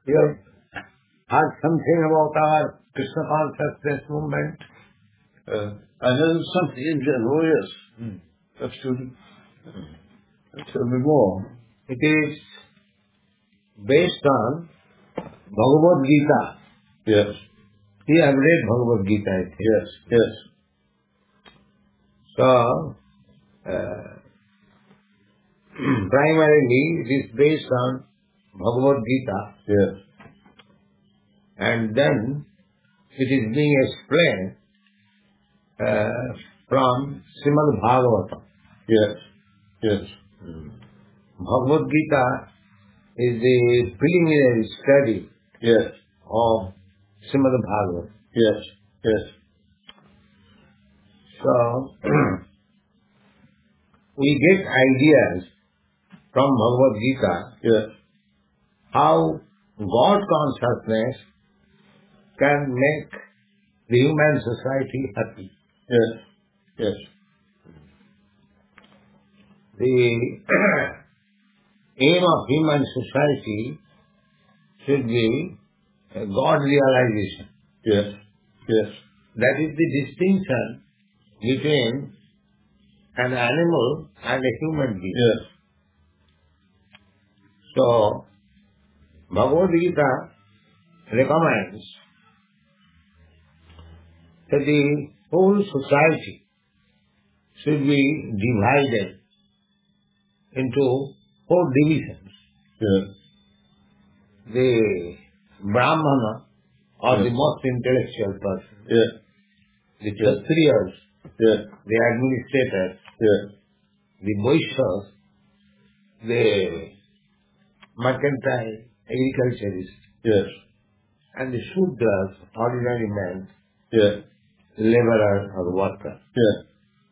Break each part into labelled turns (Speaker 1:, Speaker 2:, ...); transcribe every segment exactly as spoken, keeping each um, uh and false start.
Speaker 1: You have heard something about our Krishna consciousness movement?
Speaker 2: Uh, I know something in general, yes.
Speaker 1: Hmm.
Speaker 2: That's true. Tell me more.
Speaker 1: It is based on Bhagavad Gita.
Speaker 2: Yes.
Speaker 1: You have read Bhagavad Gita, I think.
Speaker 2: Yes, yes.
Speaker 1: So, uh, primarily it is based on Bhagavad Gita.
Speaker 2: Yes.
Speaker 1: And then it is being explained uh, from Srimad Bhagavatam.
Speaker 2: Yes, yes.
Speaker 1: Bhagavad Gita is the preliminary study
Speaker 2: Yes.
Speaker 1: of Srimad Bhagavatam.
Speaker 2: Yes, yes.
Speaker 1: So, we get ideas from Bhagavad Gita
Speaker 2: Yes.
Speaker 1: how God consciousness can make the human society happy.
Speaker 2: Yes, yes.
Speaker 1: The aim of human society should be a God realization.
Speaker 2: Yes, yes.
Speaker 1: That is the distinction between an animal and a human being.
Speaker 2: Yes.
Speaker 1: So, Bhagavad Gita recommends that the whole society should be divided into four divisions.
Speaker 2: Yes.
Speaker 1: The Brahmana, or
Speaker 2: Yes.
Speaker 1: the most intellectual person.
Speaker 2: Yes.
Speaker 1: The Kshatriyas,
Speaker 2: Yes.
Speaker 1: the administrators.
Speaker 2: Yes.
Speaker 1: The Vaishyas, the mercantile agriculturists.
Speaker 2: Yes.
Speaker 1: And the Shudras, ordinary men,
Speaker 2: Yes.
Speaker 1: laborer or worker.
Speaker 2: Yes.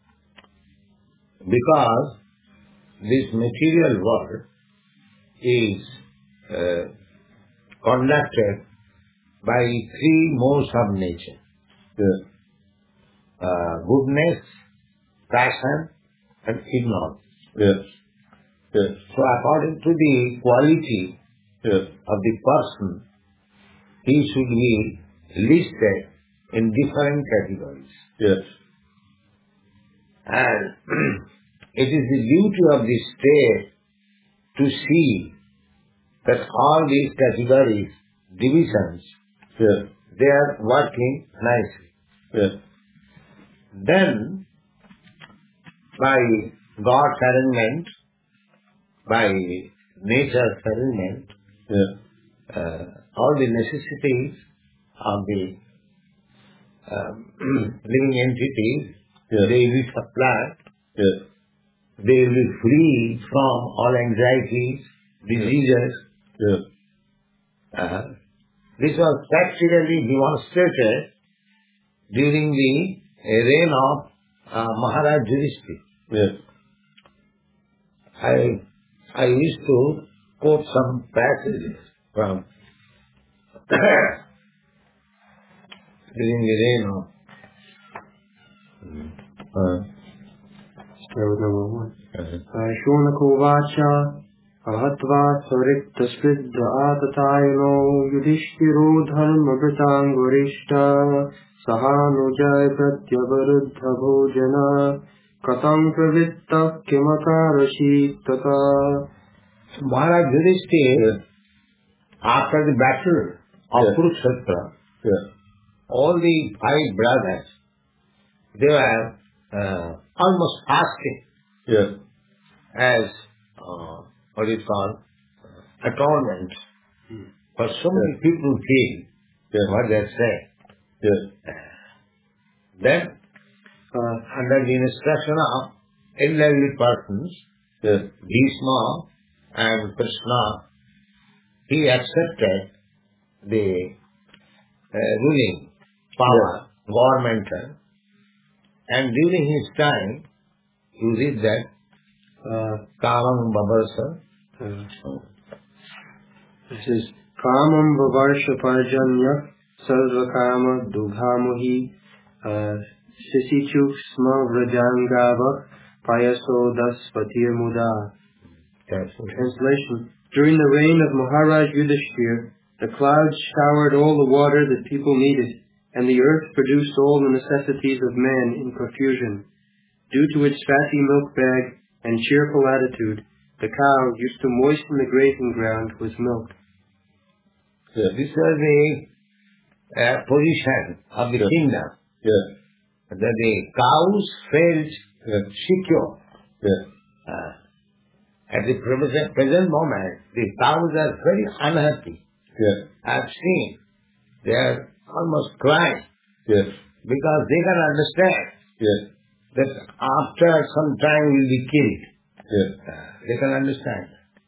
Speaker 1: Because this material world is uh, conducted by three modes of nature.
Speaker 2: Yes.
Speaker 1: Uh, goodness, passion, and ignorance.
Speaker 2: Yes. Yes.
Speaker 1: So according to the quality
Speaker 2: Yes.
Speaker 1: of the person, he should be listed in different categories.
Speaker 2: Yes.
Speaker 1: And it is the duty of the state to see that all these categories, divisions,
Speaker 2: Yes.
Speaker 1: they are working nicely.
Speaker 2: Yes.
Speaker 1: Then, by God's arrangement, by nature's arrangement,
Speaker 2: Yes.
Speaker 1: uh, all the necessities of the um, living entities,
Speaker 2: Yes.
Speaker 1: they will be supplied.
Speaker 2: Yes.
Speaker 1: They will be free from all anxieties, diseases.
Speaker 2: Yes.
Speaker 1: Uh, this was practically demonstrated during the reign of uh, Maharaj Yudhishthira.
Speaker 2: Yes.
Speaker 1: I I used to quote some passages from during the reign of uh,
Speaker 3: number one.
Speaker 1: uh,
Speaker 3: Shunaka Ahatva Sariktasvid Atatayano Yudhishthiro Dharma Vritangurishta Sahanujay Pratyavarudha Bhojana Katam Pravitta Kimakarashi Tata.
Speaker 1: Maharaj Yudhishthira, after the battle of
Speaker 2: Yes.
Speaker 1: Kurukshetra,
Speaker 2: Yes.
Speaker 1: all the five brothers, they were uh, almost fasting
Speaker 2: Yes.
Speaker 1: as uh, what is called uh, atonement for so many people killed.
Speaker 2: Yes.
Speaker 1: What they say.
Speaker 2: Yes.
Speaker 1: Then, uh, under the instruction of elderly persons,
Speaker 2: Yes.
Speaker 1: Bhishma and Krishna, he accepted the uh, ruling power, governmental, and during his time, you read that uh, Kamam Babarsa.
Speaker 3: Uh, this is Kamam Vavarsha Parjanya Sarvakama Dughamuhi Sisichuk Sma Vrajangava Payaso Daspatir Muda.
Speaker 1: That's it.
Speaker 3: Translation. During the reign of Maharaj Yudhishthira, The clouds showered all the water that people needed, and the earth produced all the necessities of man in profusion. Due to its fatty milk bag and cheerful attitude, the cow used to moisten the grazing ground with milk.
Speaker 1: So this was the uh, position of the
Speaker 2: yes.
Speaker 1: kingdom.
Speaker 2: Yes.
Speaker 1: That the cows felt
Speaker 2: yes.
Speaker 1: secure.
Speaker 2: Yes.
Speaker 1: Uh, at the present, present moment, the cows are very unhappy.
Speaker 2: Yes.
Speaker 1: I have seen. They are almost crying.
Speaker 2: Yes.
Speaker 1: Because they can understand
Speaker 2: Yes.
Speaker 1: that after some time we will be killed.
Speaker 2: Yes.
Speaker 1: Uh, they can understand.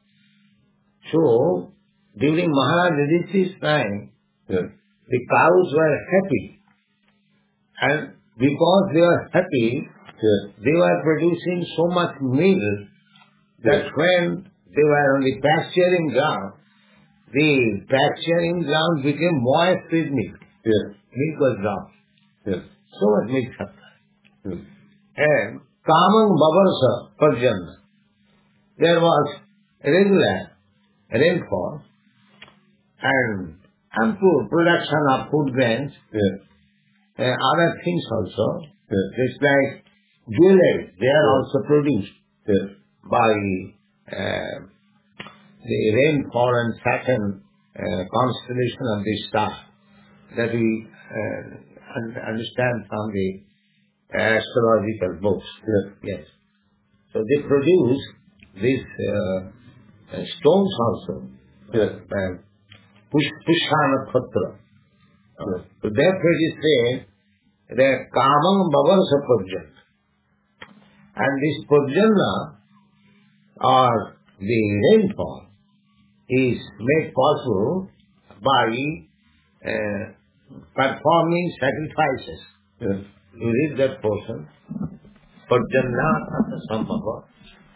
Speaker 1: So, during Maharaj Yudhishthira's time,
Speaker 2: yes.
Speaker 1: the cows were happy. And because they were happy,
Speaker 2: yes.
Speaker 1: they were producing so much milk that
Speaker 2: yes.
Speaker 1: when they were on the pasturing ground, the pasturing ground became moist with milk.
Speaker 2: Yes.
Speaker 1: Milk was dropped.
Speaker 2: Yes.
Speaker 1: So much milk supplied.
Speaker 2: Yes.
Speaker 1: And Kamang Babarsa Parjana, there was regular rainfall and ample production of food grains
Speaker 2: yes.
Speaker 1: and other things also.
Speaker 2: Yes.
Speaker 1: Just like jewelry, they are
Speaker 2: yes.
Speaker 1: also produced
Speaker 2: yes.
Speaker 1: by uh, the rainfall and Saturn uh, constellation of the star that we uh, un- understand from the astrological books.
Speaker 2: Yes.
Speaker 1: Yes. So they produce these uh, uh, stones also.
Speaker 2: Yes.
Speaker 1: Uh, push, Pushana Patra.
Speaker 2: Yes.
Speaker 1: So therefore it is said that Kamam Bavarsa Purjana. And this Purjana or the rainfall is made possible by uh, performing sacrifices.
Speaker 2: Yes.
Speaker 1: You read that portion. Purjana Tata Sambhava.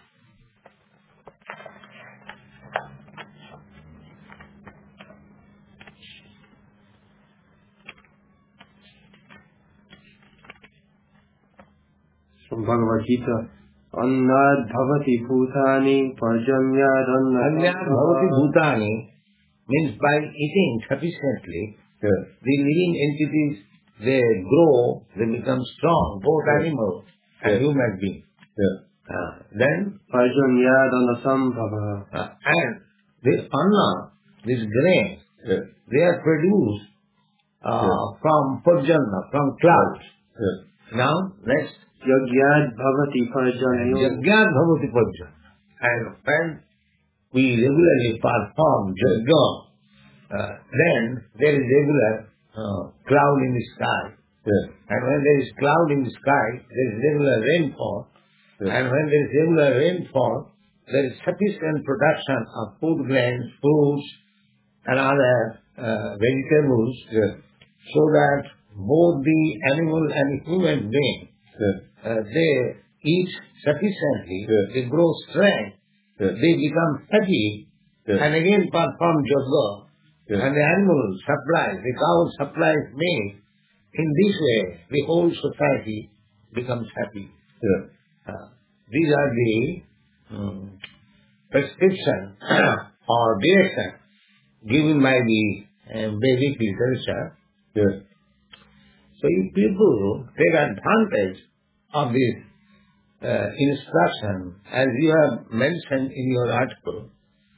Speaker 3: From Bhagavad Gita, Annad Bhavati Bhutani Parjanyad
Speaker 1: Anyad Bhavati Bhutani means by eating sufficiently,
Speaker 2: yes.
Speaker 1: the living entities, they grow, they become strong, both
Speaker 2: yes.
Speaker 1: animal and
Speaker 2: yes.
Speaker 1: human being.
Speaker 2: Yes.
Speaker 1: Uh, then,
Speaker 3: Parjanyad Anasambhava.
Speaker 1: uh, and this anna, this grain,
Speaker 2: yes.
Speaker 1: they are produced uh,
Speaker 2: yes.
Speaker 1: from Purjana, from clouds.
Speaker 2: Yes.
Speaker 1: Now, next.
Speaker 3: Yagyad Bhavati Parjanyo.
Speaker 1: Yagyad Bhavati Purjana. And when we regularly perform Yajna, uh, then there is regular uh, cloud in the sky.
Speaker 2: Yes.
Speaker 1: And when there is cloud in the sky, there is regular rainfall.
Speaker 2: Yes.
Speaker 1: And when there is regular rainfall, there is sufficient production of food grains, fruits, and other uh, vegetables,
Speaker 2: yes.
Speaker 1: so that both the animal and human being,
Speaker 2: yes.
Speaker 1: uh, they eat sufficiently,
Speaker 2: yes.
Speaker 1: they grow strength,
Speaker 2: yes.
Speaker 1: they become happy,
Speaker 2: yes.
Speaker 1: and again perform yoga,
Speaker 2: yes.
Speaker 1: and the animal supplies, the cow supplies milk. In this way, the whole society becomes happy.
Speaker 2: yes.
Speaker 1: Uh, these are the um, prescription or direction given by the uh, Vedic literature.
Speaker 2: yes.
Speaker 1: So if people take advantage of this uh, instruction, as you have mentioned in your article,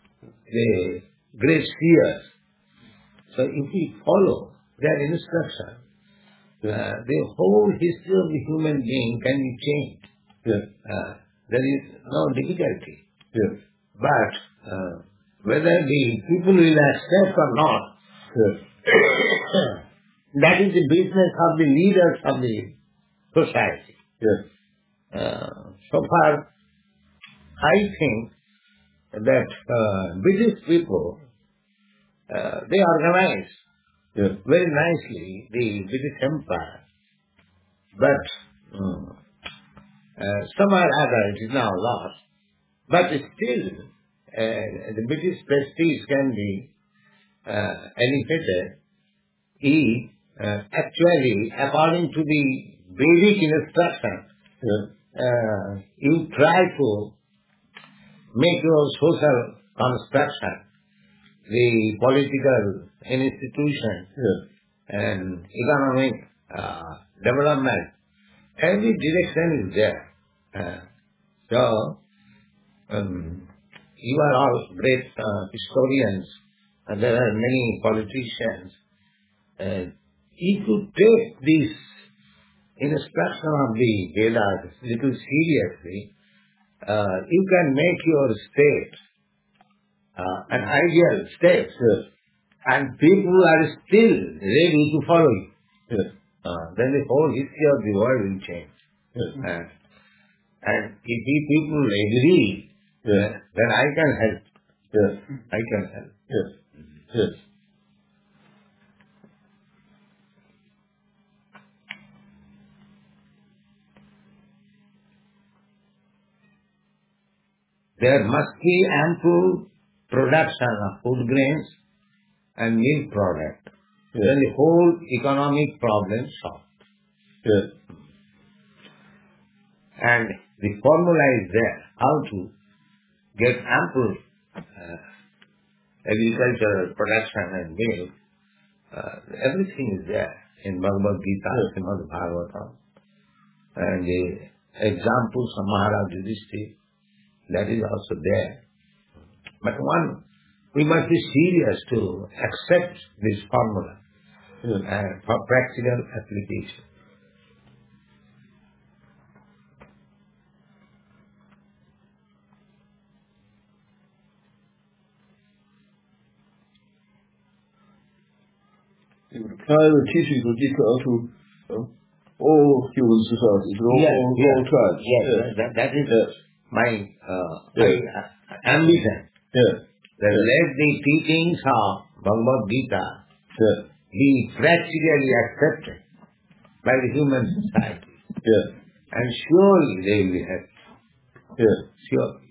Speaker 1: the great seers, so if we follow their instruction, uh, the whole history of the human being can be changed.
Speaker 2: yes.
Speaker 1: Uh, there is no difficulty.
Speaker 2: yes.
Speaker 1: But uh, whether the people will accept or not,
Speaker 2: yes.
Speaker 1: that is the business of the leaders of the society.
Speaker 2: yes.
Speaker 1: Uh, so far, I think that uh, British people, uh, they organize
Speaker 2: yes.
Speaker 1: very nicely the British Empire, but um, uh, somewhere or other it is now lost. But still, uh, the British prestige can be uh, elevated if uh, actually, according to the Vedic instruction,
Speaker 2: yes.
Speaker 1: uh, you try to make your social construction the political institution
Speaker 2: Yes.
Speaker 1: and economic uh, development, every direction is there. Uh, so, um, you are all great uh, historians, and there are many politicians. Uh, if you take this instruction of the Vedas little seriously, uh, you can make your state uh, an ideal state,
Speaker 2: Yes.
Speaker 1: and people are still ready to follow you.
Speaker 2: Yes.
Speaker 1: Uh, then the whole history of the world will change.
Speaker 2: Yes.
Speaker 1: Uh, and if the people agree,
Speaker 2: Yes.
Speaker 1: uh, then I can help.
Speaker 2: Yes.
Speaker 1: I can help.
Speaker 2: Yes. Yes.
Speaker 1: There must be ample production of food grains and milk product.
Speaker 2: Yes.
Speaker 1: Then the whole economic problem solved.
Speaker 2: Yes.
Speaker 1: And the formula is there, how to get ample uh, agricultural production and milk. Uh, everything is there in Bhagavad Gita,
Speaker 2: Yes.
Speaker 1: Srimad Bhagavatam. And the examples of Maharaj Yudhishthira, that is also there. But one, we must be serious to accept this formula
Speaker 2: Yes.
Speaker 1: and for practical application.
Speaker 2: You would apply the teachings of Gita to uh, all human societies, all,
Speaker 1: Yes,
Speaker 2: all,
Speaker 1: yes,
Speaker 2: all tribes.
Speaker 1: yes,
Speaker 2: Yes.
Speaker 1: That, that is
Speaker 2: Yes.
Speaker 1: my, uh,
Speaker 2: Yes.
Speaker 1: my uh, ambition.
Speaker 2: Yes.
Speaker 1: That
Speaker 2: Yes.
Speaker 1: let the teachings of Bhagavad Gita
Speaker 2: Yes.
Speaker 1: be practically accepted by the human society.
Speaker 2: Yes.
Speaker 1: And surely they will be happy.
Speaker 2: Yes.
Speaker 1: Surely.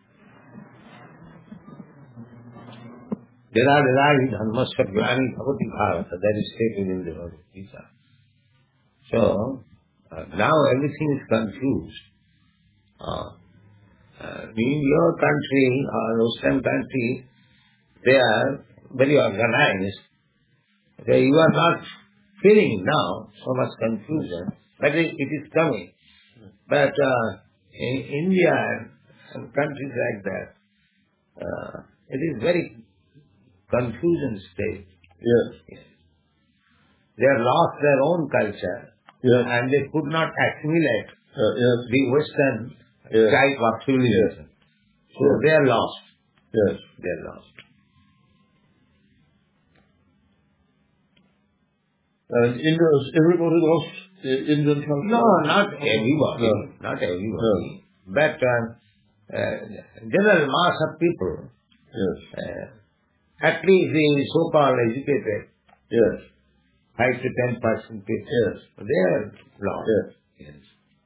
Speaker 1: Jara-jara-hi dharmasya gyani bhavati bharata. That is stated in the Bhagavad Gita. So, uh, now everything is confused. Uh, uh, in your country or Western country, they are very organized. So you are not feeling now so much confusion, but it, it is coming. But uh, in India and countries like that, uh, it is very confusion state.
Speaker 2: Yes.
Speaker 1: Yes. They have lost their own culture
Speaker 2: Yes.
Speaker 1: and they could not assimilate
Speaker 2: Uh, yes.
Speaker 1: the Western
Speaker 2: Yes.
Speaker 1: type of civilization. So
Speaker 2: Yes.
Speaker 1: they are lost.
Speaker 2: Yes.
Speaker 1: They are lost.
Speaker 2: And India, is everybody lost the Indian culture?
Speaker 1: No, not everybody.
Speaker 2: No.
Speaker 1: Not everybody. But uh, uh, general mass of people,
Speaker 2: Yes.
Speaker 1: uh, at least the so-called educated,
Speaker 2: Yes.
Speaker 1: five to ten percent people,
Speaker 2: Yes.
Speaker 1: they are lost.
Speaker 2: Yes.
Speaker 1: Yes.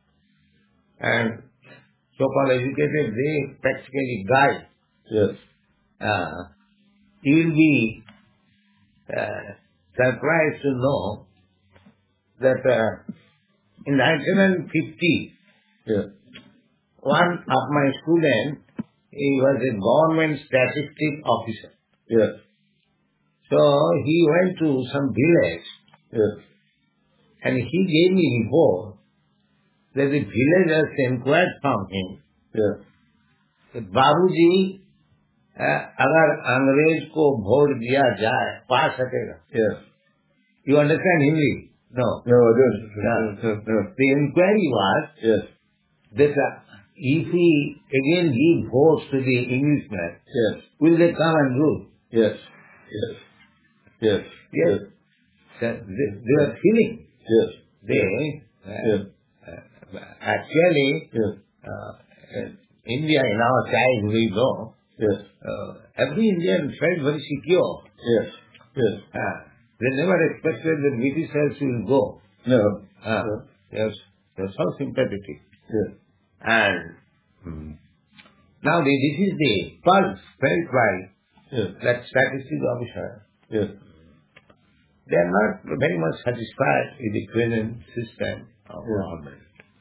Speaker 1: And so-called educated, they practically guide.
Speaker 2: Yes.
Speaker 1: Uh, you will be uh, surprised to know that uh, in nineteen fifty,
Speaker 2: Yes.
Speaker 1: one of my students, he was a government statistic officer.
Speaker 2: Yes.
Speaker 1: So he went to some village
Speaker 2: Yes.
Speaker 1: and he gave me report that the villagers inquired from him
Speaker 2: Yes.
Speaker 1: that Babuji, uh, अगर अंग्रेज को vote दिया जाए पा सकेगा.
Speaker 2: Yes.
Speaker 1: You understand Hindi? No.
Speaker 2: No, I don't.
Speaker 1: No.
Speaker 2: No. No.
Speaker 1: The inquiry was
Speaker 2: Yes.
Speaker 1: that uh, if we again give votes to the Englishmen,
Speaker 2: Yes.
Speaker 1: will they come and rule?
Speaker 2: Yes. Yes. Yes.
Speaker 1: Yes. So they, they are feeling.
Speaker 2: Yes.
Speaker 1: They uh,
Speaker 2: Yes.
Speaker 1: uh, actually
Speaker 2: Yes.
Speaker 1: uh, in India in our time we know
Speaker 2: Yes.
Speaker 1: uh, every Indian felt very secure.
Speaker 2: Yes. Yes.
Speaker 1: Uh, they never expected that Britishers will go.
Speaker 2: No.
Speaker 1: Uh,
Speaker 2: No.
Speaker 1: they, are, they are so sympathetic.
Speaker 2: Yes.
Speaker 1: And hmm, now the, this is the pulse felt by
Speaker 2: Yes.
Speaker 1: that statistics officer.
Speaker 2: Yes.
Speaker 1: They are not very much satisfied with the present system of
Speaker 2: Yeah.
Speaker 1: government.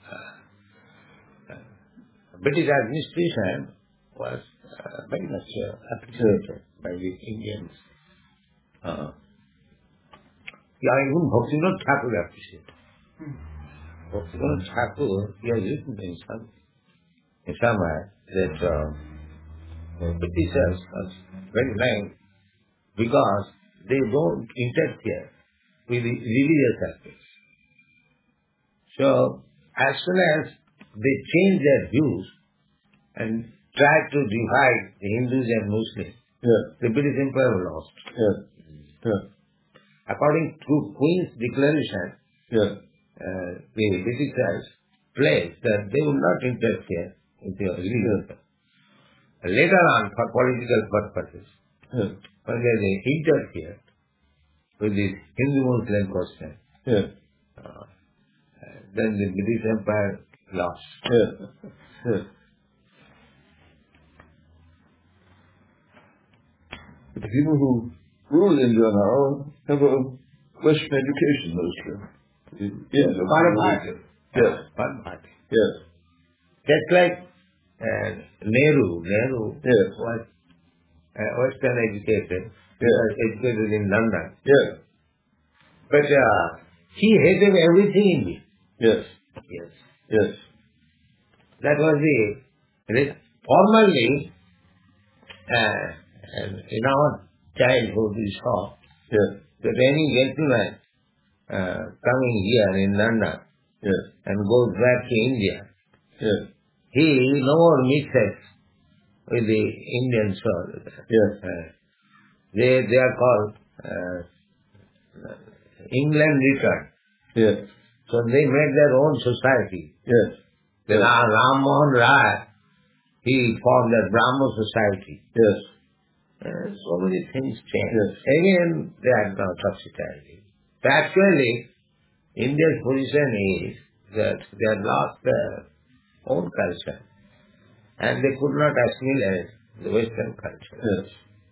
Speaker 1: Uh, uh, British administration was uh, very much uh, appreciated by the Indians. Uh, yeah, even Bhaktivinoda Thakur appreciated. Bhaktivinoda Thakur, he has written in some, in somewhere that uh, the Britishers are very nice because they don't interfere with the religious aspects. So, as soon as they change their views and try to divide the Hindus and Muslims,
Speaker 2: yeah.
Speaker 1: the British Empire was lost.
Speaker 2: Yeah. Yeah.
Speaker 1: According to Queen's declaration,
Speaker 2: Yeah.
Speaker 1: uh, the Britishers pledged that they would not interfere with the religion.
Speaker 2: Yeah.
Speaker 1: Later on, for political purposes,
Speaker 2: Yeah.
Speaker 1: when they interfered with this Hindu-Muslim question,
Speaker 2: Yeah.
Speaker 1: uh, then the British Empire lost.
Speaker 2: Yeah. Yeah. But the people who rule India now have a Western education mostly. Yeah.
Speaker 1: One party.
Speaker 2: Yes.
Speaker 1: One party.
Speaker 2: Yes.
Speaker 1: Just like uh, Nehru, Nehru
Speaker 2: Yes.
Speaker 1: was uh, Western educated, he
Speaker 2: Yeah.
Speaker 1: was educated in London.
Speaker 2: Yes.
Speaker 1: But uh, he hated everything Indian.
Speaker 2: Yes.
Speaker 1: Yes.
Speaker 2: Yes.
Speaker 1: That was the, formerly, uh, in our childhood we saw
Speaker 2: Yes.
Speaker 1: that any gentleman uh, coming here in London
Speaker 2: Yes.
Speaker 1: and goes back to India,
Speaker 2: Yes.
Speaker 1: he no more mixes with the Indian soil.
Speaker 2: Yes.
Speaker 1: Uh, they, they are called uh, England return.
Speaker 2: Yes.
Speaker 1: So they made their own society.
Speaker 2: Yes.
Speaker 1: Then Ram Mohan Rai, he formed the Brahmo society.
Speaker 2: Yes.
Speaker 1: Uh, so many things change.
Speaker 2: Yes.
Speaker 1: Again, they are now topsy-turvy. So actually, India's position is that they have lost their own culture and they could not assimilate the Western culture.
Speaker 2: Yes.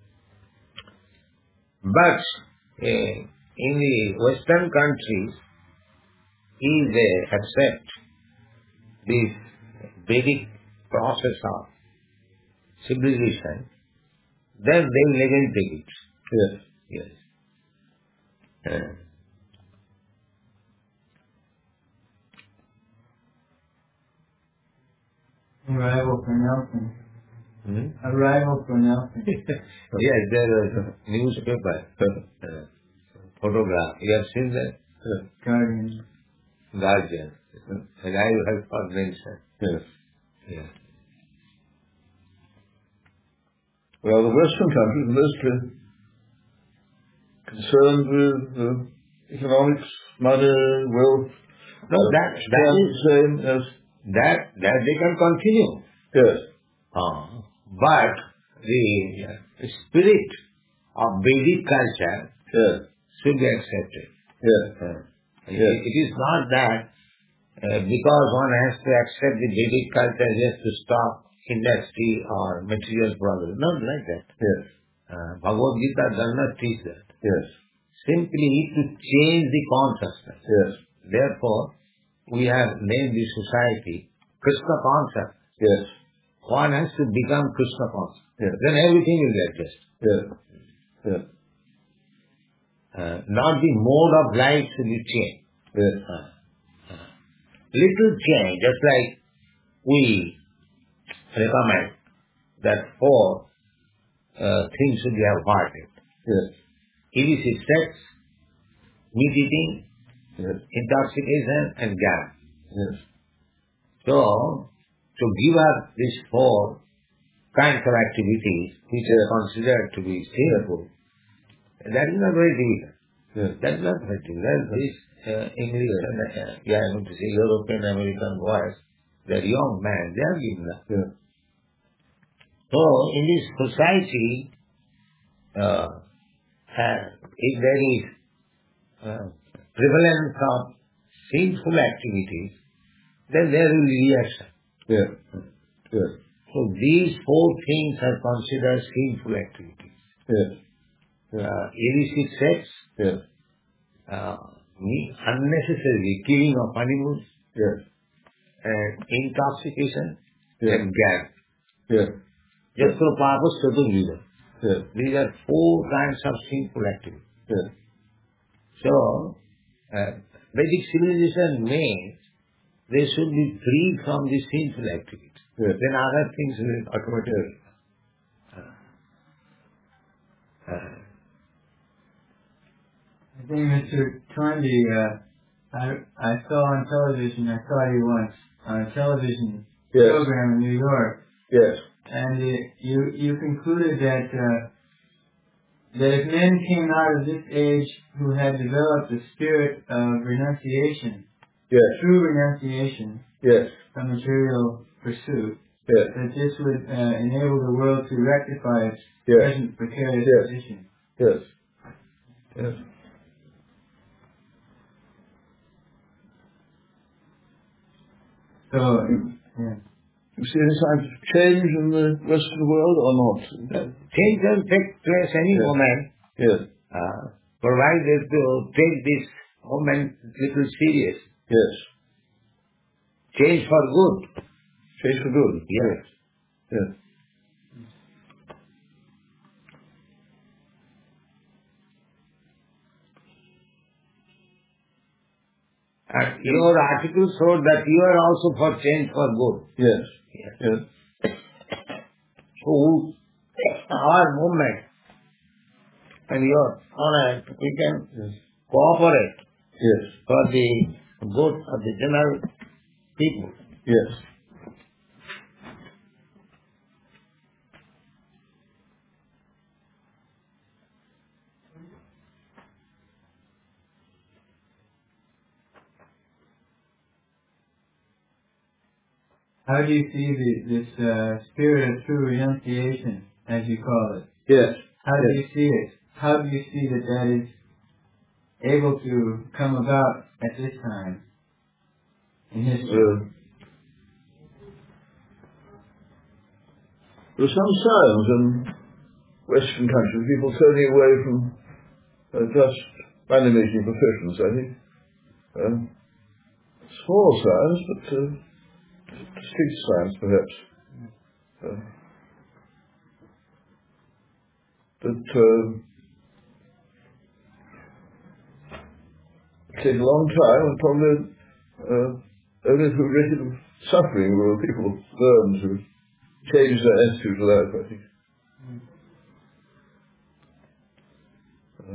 Speaker 1: But uh, in the Western countries, if they accept this Vedic process of civilization, then they will again take it.
Speaker 2: Yes.
Speaker 1: Yes. Uh,
Speaker 4: Arrival for Nelson.
Speaker 1: hmm?
Speaker 4: Arrival for Nelson.
Speaker 1: Yes, there was a newspaper, uh, photograph. You have seen that?
Speaker 2: Yes.
Speaker 4: Guardian.
Speaker 1: Guardian. And I have not mentioned.
Speaker 2: Yes.
Speaker 1: Yeah.
Speaker 2: Well, the Western countries are mostly concerned with uh, economics, money, wealth.
Speaker 1: No,
Speaker 2: uh,
Speaker 1: that, that
Speaker 2: strength,
Speaker 1: is,
Speaker 2: same as
Speaker 1: that, that they can continue.
Speaker 2: yes.
Speaker 1: Uh, but the uh, spirit of Vedic culture
Speaker 2: Yes.
Speaker 1: should be accepted.
Speaker 2: Yes.
Speaker 1: Uh, it,
Speaker 2: Yes.
Speaker 1: it is not that uh, because one has to accept the Vedic culture just to stop industry or material progress. Not like that.
Speaker 2: Yes.
Speaker 1: Uh, Bhagavad Gita does not teach that.
Speaker 2: Yes.
Speaker 1: Simply to change the consciousness.
Speaker 2: Yes.
Speaker 1: Therefore, we have named the society Krishna concept.
Speaker 2: Yes.
Speaker 1: One has to become Krishna conscious.
Speaker 2: Yes.
Speaker 1: Then everything will get adjusted.
Speaker 2: Yes. Yes.
Speaker 1: Uh, not the mode of life should be changed.
Speaker 2: Yes.
Speaker 1: Uh, uh, little change, just like we recommend that four uh, things should be avoided.
Speaker 2: Yes.
Speaker 1: Illicit sex, meat eating,
Speaker 2: Yes.
Speaker 1: intoxication and gambling.
Speaker 2: Yes.
Speaker 1: So, to give up these four kinds of activities which are considered to be sinful, that is not very difficult.
Speaker 2: Yes.
Speaker 1: That is not very difficult. These uh, English, uh, yeah, I want to say European American boys, they're young men, they are given up.
Speaker 2: Yes.
Speaker 1: So, in this society, uh, uh, if there is uh, prevalence of sinful activities, then there will be reaction.
Speaker 2: Yes. Yes.
Speaker 1: So these four things are considered sinful activities.
Speaker 2: Yes.
Speaker 1: Uh, illicit sex,
Speaker 2: Yes.
Speaker 1: uh, unnecessarily killing of animals,
Speaker 2: Yes.
Speaker 1: and intoxication,
Speaker 2: Yes.
Speaker 1: and gambling.
Speaker 2: Yes.
Speaker 1: Just for purpose chaturvida.
Speaker 2: Yes.
Speaker 1: These are four kinds of sinful activity.
Speaker 2: Yes.
Speaker 1: So, uh, Vedic civilization means they should be free from the sinful activity.
Speaker 2: Yes.
Speaker 1: Then other things will automatically. Uh, uh,
Speaker 4: I think Mister Toynbee, uh, I, I saw on television, I saw you once on a television
Speaker 2: Yes.
Speaker 4: program in New York,
Speaker 2: Yes.
Speaker 4: and it, you you concluded that uh, that if men came out of this age who had developed the spirit of renunciation,
Speaker 2: Yes.
Speaker 4: true renunciation
Speaker 2: Yes.
Speaker 4: from material pursuit,
Speaker 2: Yes.
Speaker 4: that this would uh, enable the world to rectify its
Speaker 2: Yes.
Speaker 4: present precarious
Speaker 2: Yes.
Speaker 4: position.
Speaker 2: Yes. Yes.
Speaker 4: So, yeah.
Speaker 2: You see any signs of change in the Western world or not?
Speaker 1: change can take place any
Speaker 2: Yes.
Speaker 1: moment,
Speaker 2: Yes.
Speaker 1: uh, provided to take this moment little serious.
Speaker 2: Yes.
Speaker 1: Change for good.
Speaker 2: Change for good.
Speaker 1: Yes.
Speaker 2: Yes.
Speaker 1: And your article showed that you are also for change for good.
Speaker 2: Yes.
Speaker 1: Yes.
Speaker 2: Yes.
Speaker 1: So, our movement and your honor, we can
Speaker 2: Yes.
Speaker 1: cooperate
Speaker 2: Yes.
Speaker 1: for the good of the general people.
Speaker 2: Yes.
Speaker 4: How do you see the, this uh, spirit of true renunciation, as you call it?
Speaker 2: Yes.
Speaker 4: How do
Speaker 2: Yes.
Speaker 4: you see it? How do you see that that is able to come about at this time in history?
Speaker 2: Uh, there are some signs in Western countries, people turning away from uh, just animating professions, I think. Uh, small signs, but uh, distinct signs, perhaps. Uh, that uh, take a long time and probably uh, only through wretched suffering will people learn to change their attitude to life, I think. Uh,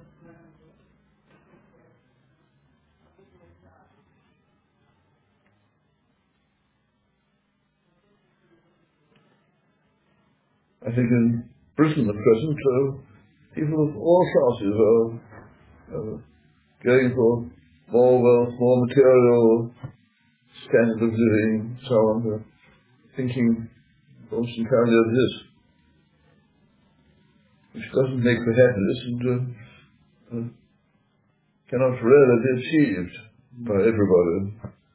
Speaker 2: I think in Britain at present, uh, people of all classes are uh, going for more wealth, more material standard of living, so on, uh, thinking almost entirely of this, which doesn't make for happiness and uh, uh, cannot really be achieved by everybody.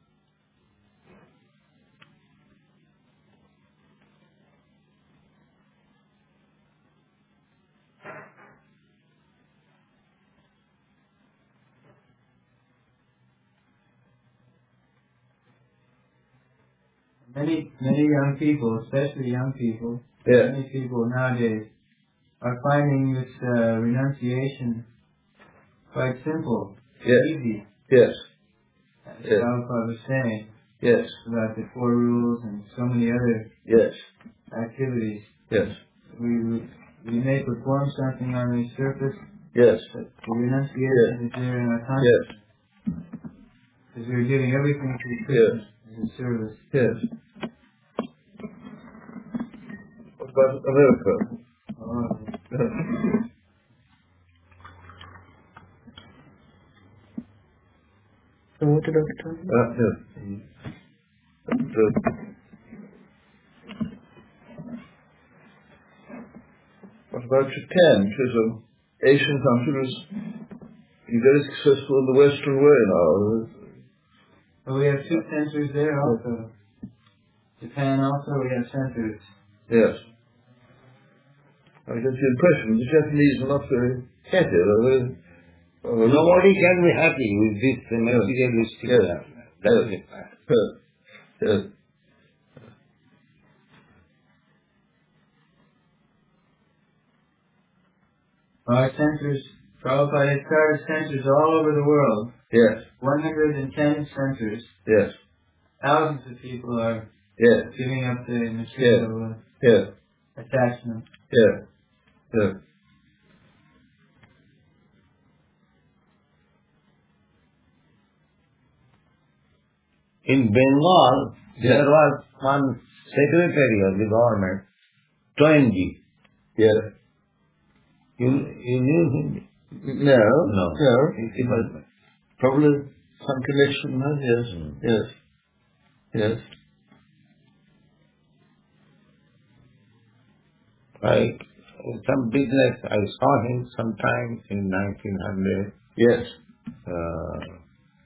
Speaker 4: Many, many young people, especially young people,
Speaker 2: Yeah.
Speaker 4: many people nowadays are finding this uh, renunciation quite simple,
Speaker 2: Yes.
Speaker 4: easy.
Speaker 2: Yes.
Speaker 4: As
Speaker 2: Yes.
Speaker 4: Prabhupada was saying
Speaker 2: Yes.
Speaker 4: about the four rules and so many other
Speaker 2: Yes.
Speaker 4: activities.
Speaker 2: Yes.
Speaker 4: We, we, we may perform something on the surface,
Speaker 2: Yes.
Speaker 4: but the renunciation is there in our
Speaker 2: Yes.
Speaker 4: consciousness. Because we're giving everything to Krishna as a service.
Speaker 2: Yes. What about America?
Speaker 4: Oh,
Speaker 3: So what did I tell you?
Speaker 2: Uh, yes. And, uh, what about Japan, which is an Asian country that's been very successful in the Western way now?
Speaker 4: but we have two centers there also. Japan also, we have centers.
Speaker 2: Yes. I get the impression the Japanese are not very happy. They're very, uh,
Speaker 1: Nobody can be happy with this uh, materialistic
Speaker 2: Yes.
Speaker 1: life. That is the fact.
Speaker 2: Yes. Yes.
Speaker 4: Our centers, Prabhupada has started centers all over the world.
Speaker 2: Yes.
Speaker 4: one hundred ten centers.
Speaker 2: Yes.
Speaker 4: Thousands of people are
Speaker 2: Yes.
Speaker 4: giving up the material
Speaker 2: Yes.
Speaker 4: uh, attachment.
Speaker 2: Yes. Yes.
Speaker 1: In Bengal,
Speaker 2: Yes.
Speaker 1: there was one secretary of the government, Toynbee.
Speaker 2: Yes.
Speaker 1: You, you knew him?
Speaker 2: No.
Speaker 1: No.
Speaker 2: No.
Speaker 1: He was-
Speaker 2: Probably some connection there. Yes.
Speaker 1: Mm.
Speaker 2: Yes. Yes.
Speaker 1: Like some business, I saw him sometime in nineteen hundred.
Speaker 2: Yes.
Speaker 1: Uh,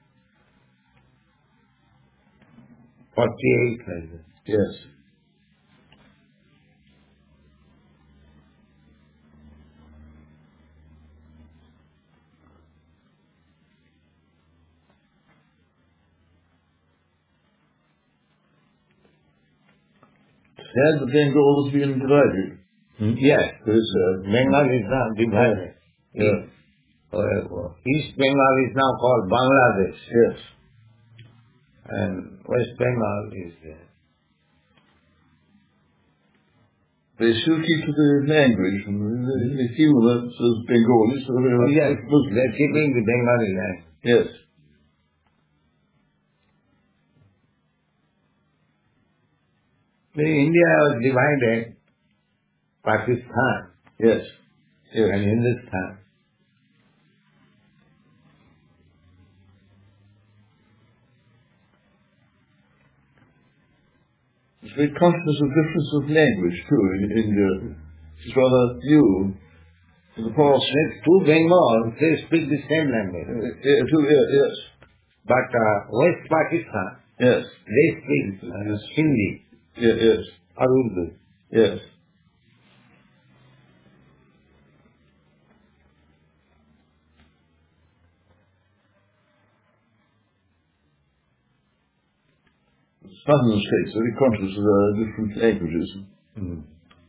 Speaker 1: forty-eight, like that.
Speaker 2: Yes. Had the Bengal has been divided.
Speaker 1: Hmm? Yes,
Speaker 2: There's, uh,
Speaker 1: Bengal is now divided.
Speaker 2: Yeah.
Speaker 1: Uh, East Bengal is now called Bangladesh,
Speaker 2: Yes.
Speaker 1: and West Bengal is there.
Speaker 2: They still keep to the language, and they, they feel that as Bengali, so they're
Speaker 1: Oh, yes,
Speaker 2: Muslim.
Speaker 1: they're keeping the Bengali language.
Speaker 2: Yes.
Speaker 1: The India was divided, Pakistan
Speaker 2: Yes. Yes.
Speaker 1: and Hindustan.
Speaker 2: It's very conscious of difference of language, too, in India. It's rather new. In the past,
Speaker 1: There's two Bengals, they speak the same language.
Speaker 2: uh, yeah, too, yeah, yes.
Speaker 1: But uh, West Pakistan,
Speaker 2: Yes.
Speaker 1: they speak uh, Hindi
Speaker 2: Yeah, yes.
Speaker 1: or Urdu.
Speaker 2: Yes. Southern states are very conscious of their different languages.
Speaker 1: Mm.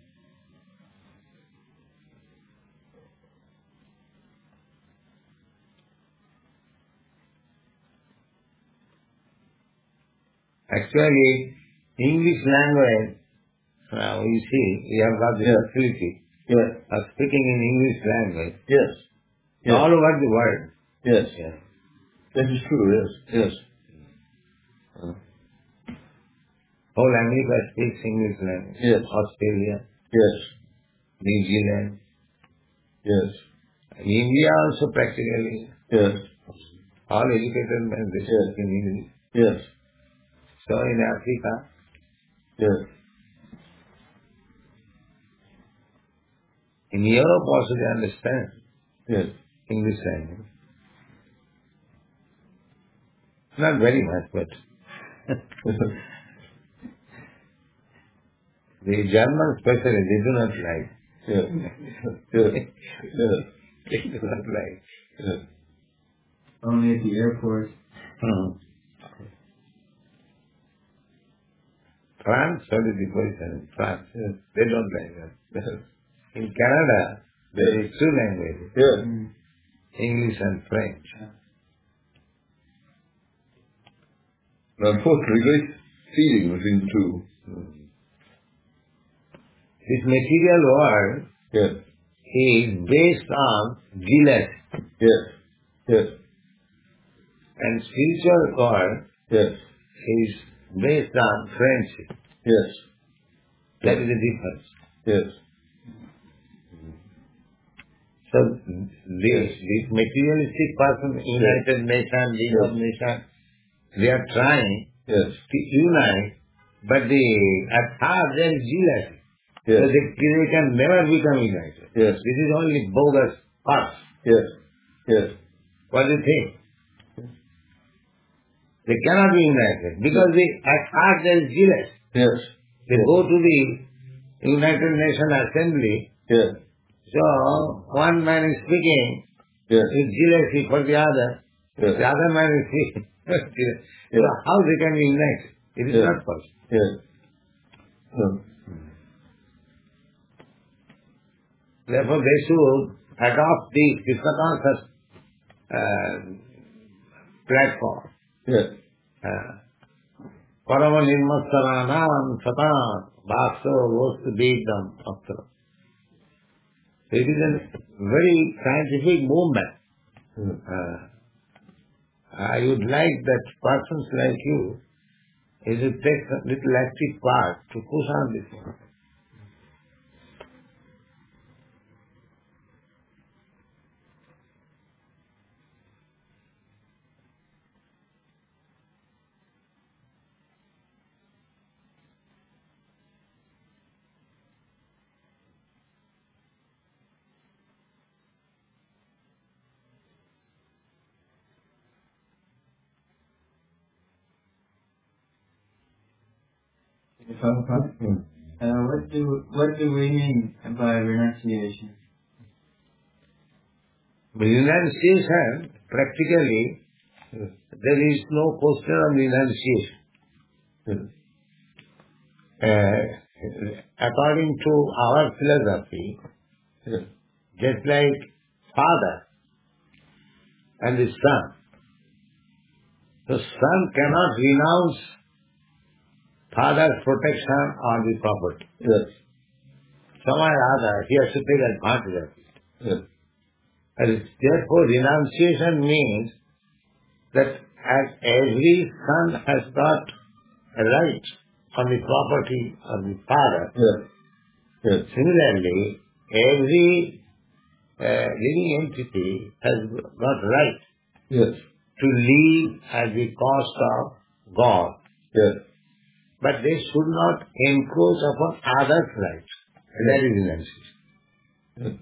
Speaker 1: Actually, English language, uh, you see, we have got the
Speaker 2: Yeah.
Speaker 1: facility
Speaker 2: Yeah.
Speaker 1: of speaking in English language
Speaker 2: Yes. Yes.
Speaker 1: all over the world.
Speaker 2: Yes.
Speaker 1: Yeah.
Speaker 2: That is true, yes. Yes. Uh,
Speaker 1: Whole America speaks English language.
Speaker 2: Yes.
Speaker 1: Australia,
Speaker 2: yes.
Speaker 1: New Zealand,
Speaker 2: Yes.
Speaker 1: and India also practically.
Speaker 2: Yes.
Speaker 1: All educated men, they
Speaker 2: Yes.
Speaker 1: speak in English.
Speaker 2: Yes.
Speaker 1: So in Africa,
Speaker 2: Yes.
Speaker 1: in Europe also they understand
Speaker 2: Yes.
Speaker 1: English language. Not very much, but the Germans especially, they do not like.
Speaker 2: Yes. Yes. Yes.
Speaker 1: They do not like.
Speaker 2: Yes.
Speaker 4: Only at the airport.
Speaker 1: Hmm. France, what is the position in France?
Speaker 2: Yes.
Speaker 1: They don't like that.
Speaker 2: Yes.
Speaker 1: In Canada, there is two languages,
Speaker 2: Yes.
Speaker 4: Mm.
Speaker 1: English and French.
Speaker 2: And unfortunately, great feeling between the two.
Speaker 1: This material world
Speaker 2: Yes.
Speaker 1: is based on jealousy,
Speaker 2: Yes. Yes.
Speaker 1: and spiritual world
Speaker 2: Yes.
Speaker 1: is based on friendship.
Speaker 2: Yes.
Speaker 1: That is the difference.
Speaker 2: Yes.
Speaker 1: So this, this materialistic person, United Nations, League of Nations, they are trying
Speaker 2: Yes.
Speaker 1: to unite, but the at heart there is jealousy. So
Speaker 2: Yes.
Speaker 1: they, they can never become united.
Speaker 2: Yes.
Speaker 1: This is only bogus farce.
Speaker 2: Yes. Yes.
Speaker 1: What do you think? They cannot be united because the, at heart there is jealousy.
Speaker 2: Yes.
Speaker 1: They go to the United Nations Assembly,
Speaker 2: Yes.
Speaker 1: so one man is speaking
Speaker 2: Yes.
Speaker 1: with jealousy for the other,
Speaker 2: Yes.
Speaker 1: the other man is speaking. So how they can be united? It is
Speaker 2: Yes.
Speaker 1: not possible.
Speaker 2: Yes. No.
Speaker 1: Therefore they should adopt the Krishna conscious uh, platform.
Speaker 2: Yes.
Speaker 1: Parama nirmasaranam satam bhakso vostu vedam akta. It is a very scientific movement.
Speaker 2: Yes.
Speaker 1: Uh, I would like that persons like you is to take a little active part to push on this one.
Speaker 4: Prabhupada,
Speaker 2: Mm.
Speaker 4: uh, what do what do we mean by renunciation?
Speaker 1: Renunciation, practically,
Speaker 2: Yes.
Speaker 1: there is no question of renunciation.
Speaker 2: Yes.
Speaker 1: Uh, according to our philosophy,
Speaker 2: Yes.
Speaker 1: just like father and the son, the son cannot renounce father's protection on the property.
Speaker 2: Yes.
Speaker 1: Somehow or other, he has to take advantage of it.
Speaker 2: Yes.
Speaker 1: And therefore, renunciation means that as every son has got a right on the property of the father,
Speaker 2: Yes. Yes.
Speaker 1: similarly, every uh, living entity has got right
Speaker 2: Yes.
Speaker 1: to live at the cost of God.
Speaker 2: Yes.
Speaker 1: But they should not encroach upon others' rights. That is renunciation.
Speaker 2: Yes.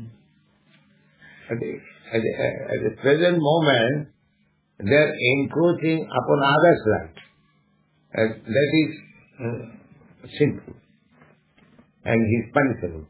Speaker 1: At the, at, the, at the present moment, they are encroaching upon others' rights. And that is uh, sinful. And he is punishable.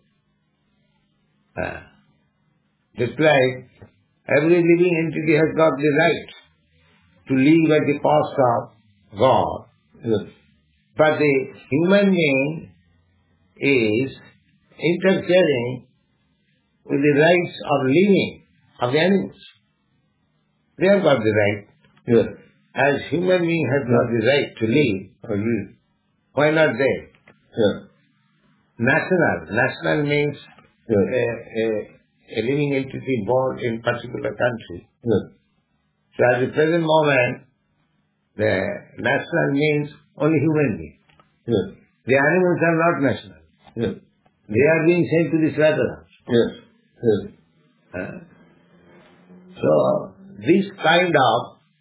Speaker 1: Uh, just like every living entity has got the right to live at the cost of God.
Speaker 2: Yes.
Speaker 1: But the human being is interfering with the rights of living of the animals. They have got the right.
Speaker 2: Yes.
Speaker 1: As human being has got the right to live,
Speaker 2: Agreed.
Speaker 1: why not they?
Speaker 2: Yes.
Speaker 1: National. National means
Speaker 2: Yes.
Speaker 1: a, a, a living entity born in particular country.
Speaker 2: Yes.
Speaker 1: So at the present moment, the national means only human being.
Speaker 2: Yes.
Speaker 1: The animals are not national.
Speaker 2: Yes.
Speaker 1: They are being sent to the slaughterhouse.
Speaker 2: Yes. Yes.
Speaker 1: Huh? So, this kind of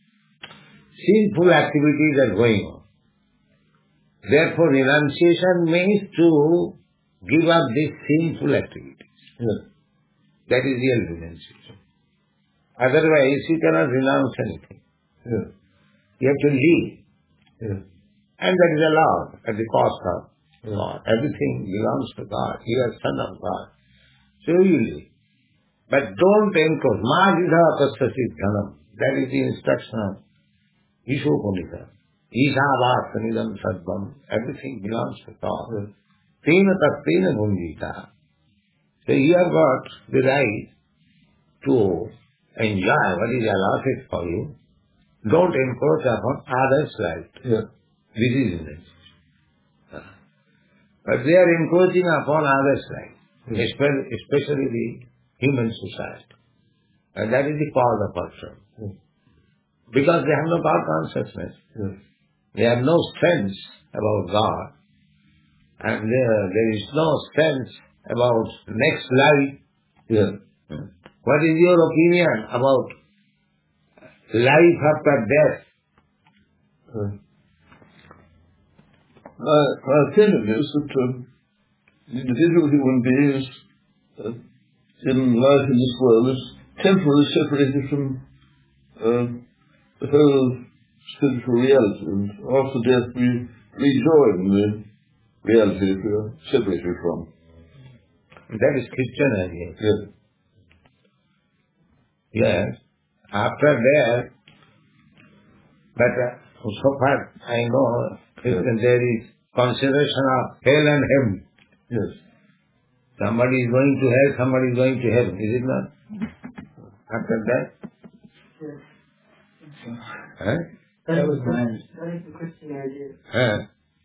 Speaker 1: sinful activities are going on. Therefore, renunciation means to give up these sinful activities.
Speaker 2: Yes.
Speaker 1: That is real renunciation. Otherwise, you cannot renounce anything.
Speaker 2: Yes.
Speaker 1: You have to live.
Speaker 2: Yes.
Speaker 1: And that is allowed at the cost of God. Everything belongs to God. You are son of God. So you live. But don't encroach. Ma jidha pastasit dhanam. That is the instruction of Ishopanishad. Isha vasanidam sadvam. Everything belongs to God. Tena tastena bhunjita. So you have got the right to enjoy what is allotted for you. Don't encroach upon others' right.
Speaker 2: Yes.
Speaker 1: This is renunciation. But they are encroaching upon others' right,
Speaker 2: Yes.
Speaker 1: especially, especially the human society. And that is the cause of our trouble.
Speaker 2: Yes.
Speaker 1: Because they have no God consciousness.
Speaker 2: Yes.
Speaker 1: They have no sense about God. And there, there is no sense about next life.
Speaker 2: Yes.
Speaker 1: What is your opinion about life after death?
Speaker 2: Uh, my, my opinion is that uh, individual human beings uh, in life in this world is temporarily separated from uh, the whole spiritual reality, and after death we rejoin the reality that we are separated from.
Speaker 1: That is Christian idea.
Speaker 2: Yes.
Speaker 1: Yes. After death, but uh, so far I know, Christian, there is consideration of hell and heaven.
Speaker 2: Yes.
Speaker 1: So Somebody is going to hell, somebody is going to heaven, is it not? After that?
Speaker 4: Yes.
Speaker 1: Huh?
Speaker 4: That was mine.
Speaker 3: That is the Christian idea.
Speaker 1: Huh?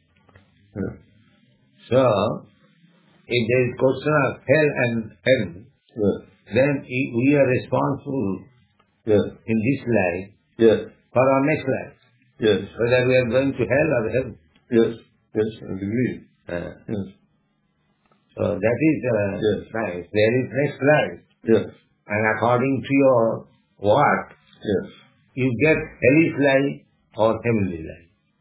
Speaker 1: So, if there is question of hell and heaven,
Speaker 2: Yes.
Speaker 1: then i- we are responsible
Speaker 2: Yes.
Speaker 1: in this life
Speaker 2: Yes.
Speaker 1: for our next life,
Speaker 2: Yes.
Speaker 1: whether we are going to hell or heaven.
Speaker 2: Yes. Yes. I agree.
Speaker 1: Uh,
Speaker 2: Yes.
Speaker 1: so that is uh,
Speaker 2: Yes.
Speaker 1: nice. There is next life,
Speaker 2: Yes.
Speaker 1: and according to your work,
Speaker 2: Yes.
Speaker 1: you get hellish life or heavenly life.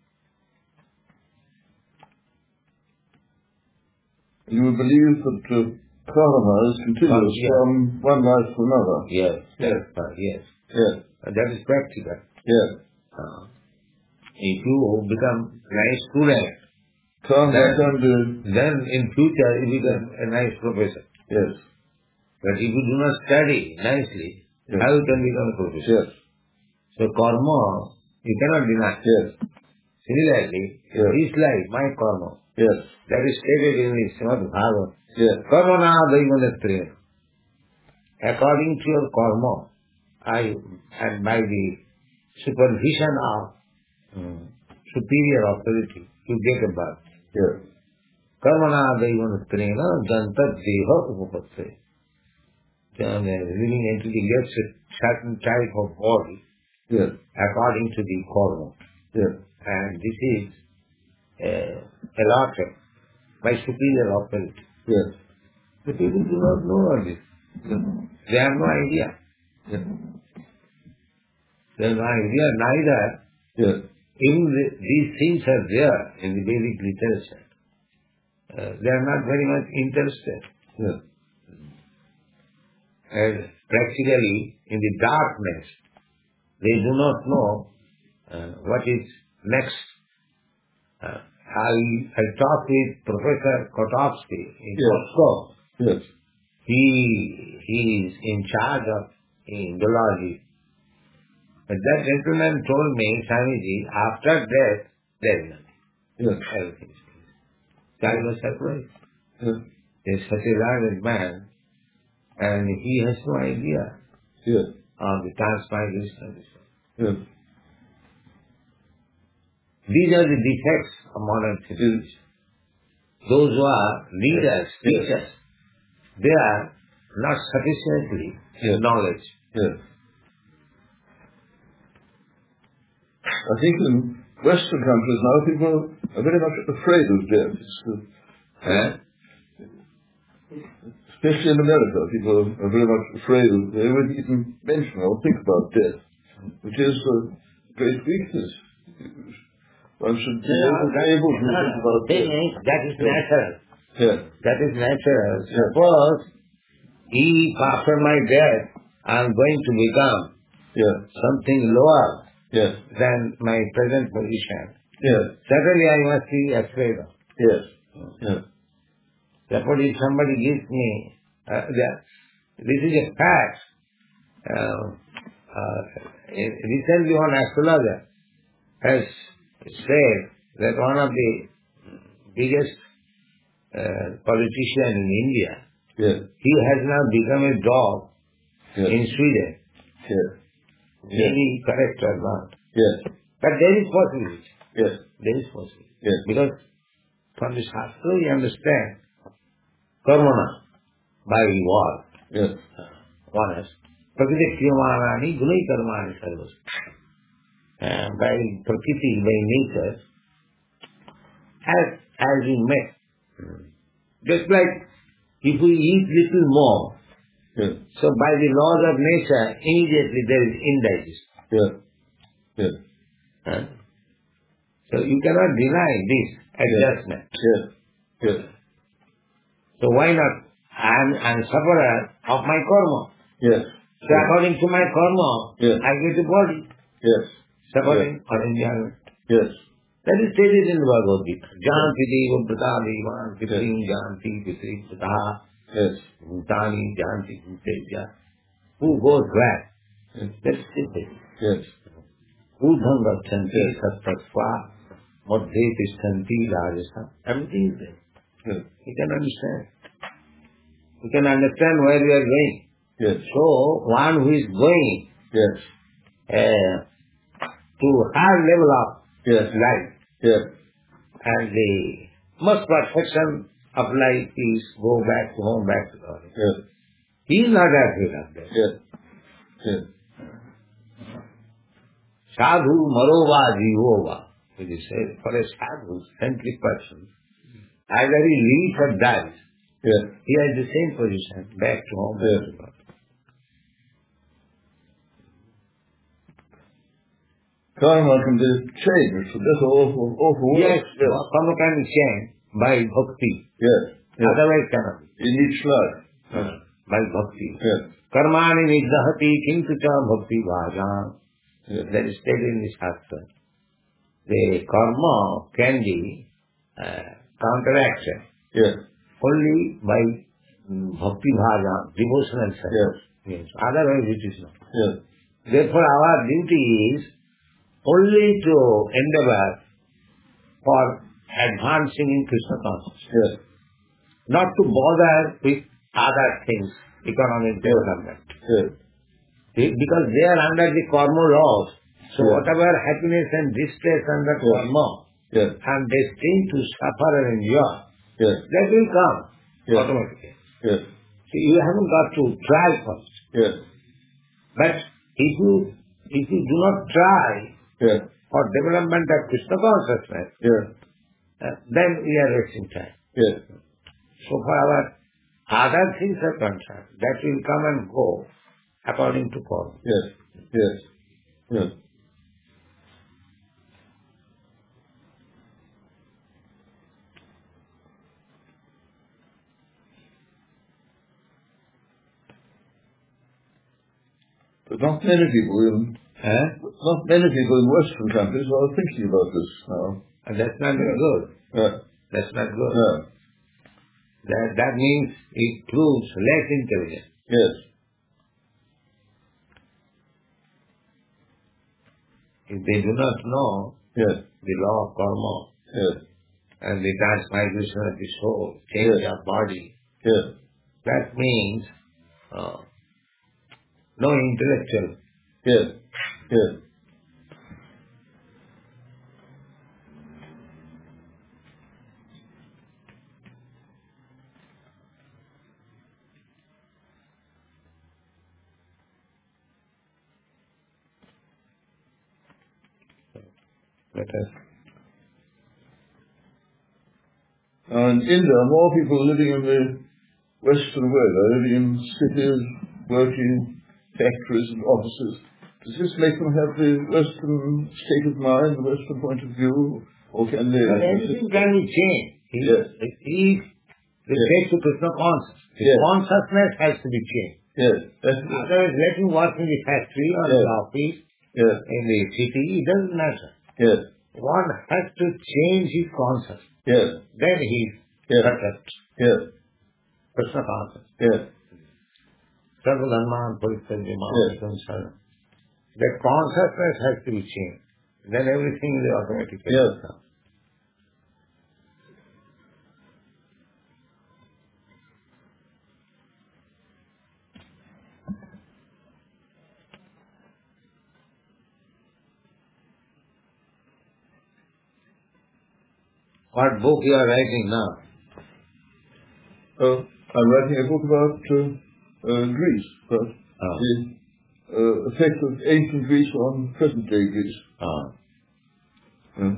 Speaker 2: You would believe that uh, karma is continuous
Speaker 1: Yeah.
Speaker 2: from one life to another.
Speaker 1: Yes,
Speaker 2: Yes.
Speaker 1: that's right, yes.
Speaker 2: Yes.
Speaker 1: Uh, that is practical.
Speaker 2: Yes.
Speaker 1: Uh, if you become nice student,
Speaker 2: Karma
Speaker 1: Then-
Speaker 2: can be.
Speaker 1: then in future you become a nice professor.
Speaker 2: Yes.
Speaker 1: But if you do not study nicely,
Speaker 2: Yes.
Speaker 1: how you can become a professor?
Speaker 2: Yes.
Speaker 1: So karma, you cannot deny.
Speaker 2: Yes.
Speaker 1: Similarly,
Speaker 2: Yes.
Speaker 1: this life, my karma,
Speaker 2: Yes.
Speaker 1: that is stated in the Srimad Bhagavatam.
Speaker 2: Yes.
Speaker 1: Karma na daivanatreya. According to your karma, I, and by the supervision of um, superior authority, you get a birth.
Speaker 2: Yes.
Speaker 1: Karma na daivanatreya jantat deha upapatte. Then a living entity gets a certain type of body
Speaker 2: Yes.
Speaker 1: according to the karma.
Speaker 2: Yes.
Speaker 1: And this is uh, allotted by superior authority.
Speaker 2: Yes.
Speaker 1: The people do not know all this. They have no idea.
Speaker 2: Yes.
Speaker 1: They have no idea neither.
Speaker 2: Yes.
Speaker 1: Even the, these things are there in the Vedic literature. Uh, they are not very much interested.
Speaker 2: Yes.
Speaker 1: And practically, in the darkness, they do not know uh, what is next. Uh, I, I talked with Professor Kotovsky in
Speaker 2: Yes.
Speaker 1: Moscow.
Speaker 2: Yes.
Speaker 1: He, he is in charge of Indology. But that gentleman told me, Swamiji, after death, there is nothing.
Speaker 2: Yes.
Speaker 1: Everything is finished. So I was surprised.
Speaker 2: Yes.
Speaker 1: He is such a learned man, and he has no idea
Speaker 2: Yes.
Speaker 1: of the transmigration of this world.
Speaker 2: Yes.
Speaker 1: These are the defects of modern civilization. Those who are leaders,
Speaker 2: Yes.
Speaker 1: teachers, they are not sufficiently
Speaker 2: Yes.
Speaker 1: knowledge.
Speaker 2: Yes. I think in Western countries now people are very much afraid of death. It's, uh,
Speaker 1: Eh?
Speaker 2: especially in America, people are very much afraid of, they won't even mention or think about death, which is a great weakness. One should be
Speaker 1: Yeah,
Speaker 2: able,
Speaker 1: that-
Speaker 2: able to
Speaker 1: no,
Speaker 2: think
Speaker 1: no,
Speaker 2: about
Speaker 1: the thing
Speaker 2: death.
Speaker 1: is, that is natural.
Speaker 2: Yes.
Speaker 1: That is natural.
Speaker 2: Yeah.
Speaker 1: Suppose if after my death I am going to become
Speaker 2: Yes.
Speaker 1: something lower
Speaker 2: Yes.
Speaker 1: than my present position,
Speaker 2: Yes.
Speaker 1: certainly I must be afraid of.
Speaker 2: Yes. Yes.
Speaker 1: Therefore, if somebody gives me, uh, the, this is a fact. Uh, uh, recently one astrologer has said that one of the biggest uh, politician in India,
Speaker 2: Yes.
Speaker 1: he has now become a dog
Speaker 2: Yes.
Speaker 1: in Sweden.
Speaker 2: Yes.
Speaker 1: Maybe correct or not.
Speaker 2: Yes.
Speaker 1: But there is possibility.
Speaker 2: Yes.
Speaker 1: There is possibility.
Speaker 2: Yes.
Speaker 1: Because from the Shastra we understand karmana by word.
Speaker 2: Yes.
Speaker 1: One is prakriti kriyamanani gunai karmani sarvas. Uh, by prakriti, by nature, as, as we met. Just like if we eat little more,
Speaker 2: Yes.
Speaker 1: so by the laws of nature, immediately there is indigestion.
Speaker 2: Yes. Yes.
Speaker 1: Huh? So you cannot deny this adjustment.
Speaker 2: Yes. Yes.
Speaker 1: So why not? I am I am sufferer of my karma.
Speaker 2: Yes.
Speaker 1: So according to my karma,
Speaker 2: Yes.
Speaker 1: I get a body,
Speaker 2: Yes.
Speaker 1: suffering or enjoyment.
Speaker 2: Yes.
Speaker 1: That is stated in the Bhagavad Gita. Janti deva prata devan pitrim janti pitri prata
Speaker 2: Yes.
Speaker 1: bhutani janti bhuteja. Who goes back? That's simple.
Speaker 2: Yes.
Speaker 1: Udham gachanti sattatva madhye tishtanti rajasa. Everything is there.
Speaker 2: Yes.
Speaker 1: You can understand. we can understand where we are going.
Speaker 2: Yes.
Speaker 1: So, one who is going
Speaker 2: Yes.
Speaker 1: uh, to higher level of
Speaker 2: Yes.
Speaker 1: life,
Speaker 2: Yes.
Speaker 1: and the most perfection of life is go back to home, back to God.
Speaker 2: Yes.
Speaker 1: He is not afraid of that.
Speaker 2: Yes. Yes.
Speaker 1: Sadhu marova jivova. It is said, for a sadhu, saintly person, either he lives or dies.
Speaker 2: Yes.
Speaker 1: He has the same position, back to home, back to God.
Speaker 2: Karma can be changed. So that's awful, awful work.
Speaker 1: Yes,
Speaker 2: Yes.
Speaker 1: karma can be changed by bhakti.
Speaker 2: Yes. Yes.
Speaker 1: Otherwise cannot be.
Speaker 2: In each life.
Speaker 1: Uh, by bhakti.
Speaker 2: Yes.
Speaker 1: Karmani nidhahati kintu cha bhakti bhajam.
Speaker 2: Yes.
Speaker 1: That is stated in the Shastra. The karma can be uh, counteracted
Speaker 2: Yes.
Speaker 1: only by mm, bhakti bhajam, devotional service.
Speaker 2: Yes.
Speaker 1: Yes. Otherwise it is not.
Speaker 2: Yes.
Speaker 1: Therefore our duty is only to endeavor for advancing in Krishna consciousness.
Speaker 2: Yes.
Speaker 1: Not to bother with other things, economic development.
Speaker 2: Yes.
Speaker 1: Because they are under the karma laws. So
Speaker 2: Yes.
Speaker 1: whatever happiness and distress under
Speaker 2: Yes.
Speaker 1: karma,
Speaker 2: Yes.
Speaker 1: and destined to suffer and enjoy,
Speaker 2: Yes.
Speaker 1: that will come
Speaker 2: Yes.
Speaker 1: automatically.
Speaker 2: Yes.
Speaker 1: So you haven't got to try first.
Speaker 2: Yes.
Speaker 1: But if you if you do not try
Speaker 2: Yes.
Speaker 1: for development of Krishna consciousness,
Speaker 2: Yes.
Speaker 1: uh, then we are wasting time.
Speaker 2: Yes.
Speaker 1: So for our other things are concerned, that will come and go according to karma.
Speaker 2: Yes. Yes. Yes. But not many people in
Speaker 1: Eh?
Speaker 2: not many people in Western countries are thinking about this now.
Speaker 1: And that's not very good.
Speaker 2: Yeah.
Speaker 1: That's not good.
Speaker 2: Yeah.
Speaker 1: That, that means it proves less intelligent.
Speaker 2: Yes.
Speaker 1: If they do not know
Speaker 2: Yes.
Speaker 1: the law of karma
Speaker 2: Yes.
Speaker 1: and the transmigration of the soul, change
Speaker 2: Yes.
Speaker 1: of body,
Speaker 2: Yes.
Speaker 1: that means uh, no intellectual.
Speaker 2: Yes. Yes.
Speaker 1: Let us.
Speaker 2: Now in India, more people are living in the Western world are living in cities, working factories and offices. Does this make them have the Western state of mind, the Western point of view, or can they?
Speaker 1: But everything can be changed. If,
Speaker 2: Yes.
Speaker 1: if they
Speaker 2: Yes.
Speaker 1: take to Krishna consciousness, the
Speaker 2: Yes.
Speaker 1: consciousness has to be changed.
Speaker 2: Yes. That's,
Speaker 1: Otherwise, let him work in the factory or in
Speaker 2: Yes.
Speaker 1: the office,
Speaker 2: yes.
Speaker 1: in the city, it doesn't matter.
Speaker 2: Yes.
Speaker 1: One has to change his consciousness.
Speaker 2: Yes.
Speaker 1: Then he is
Speaker 2: Yes.
Speaker 1: perfect.
Speaker 2: Yes.
Speaker 1: Krishna consciousness.
Speaker 2: Yes.
Speaker 1: Sarva dharman parityajya
Speaker 2: Yes.
Speaker 1: mamsara. That consciousness has to be changed. Then everything will automatically
Speaker 2: Yes.
Speaker 1: come. What book you are writing now?
Speaker 2: Uh, I'm writing a book about uh, uh, Greece, about
Speaker 1: Oh.
Speaker 2: the uh, effect of ancient Greece on present-day Greece.
Speaker 1: Oh.
Speaker 2: Uh,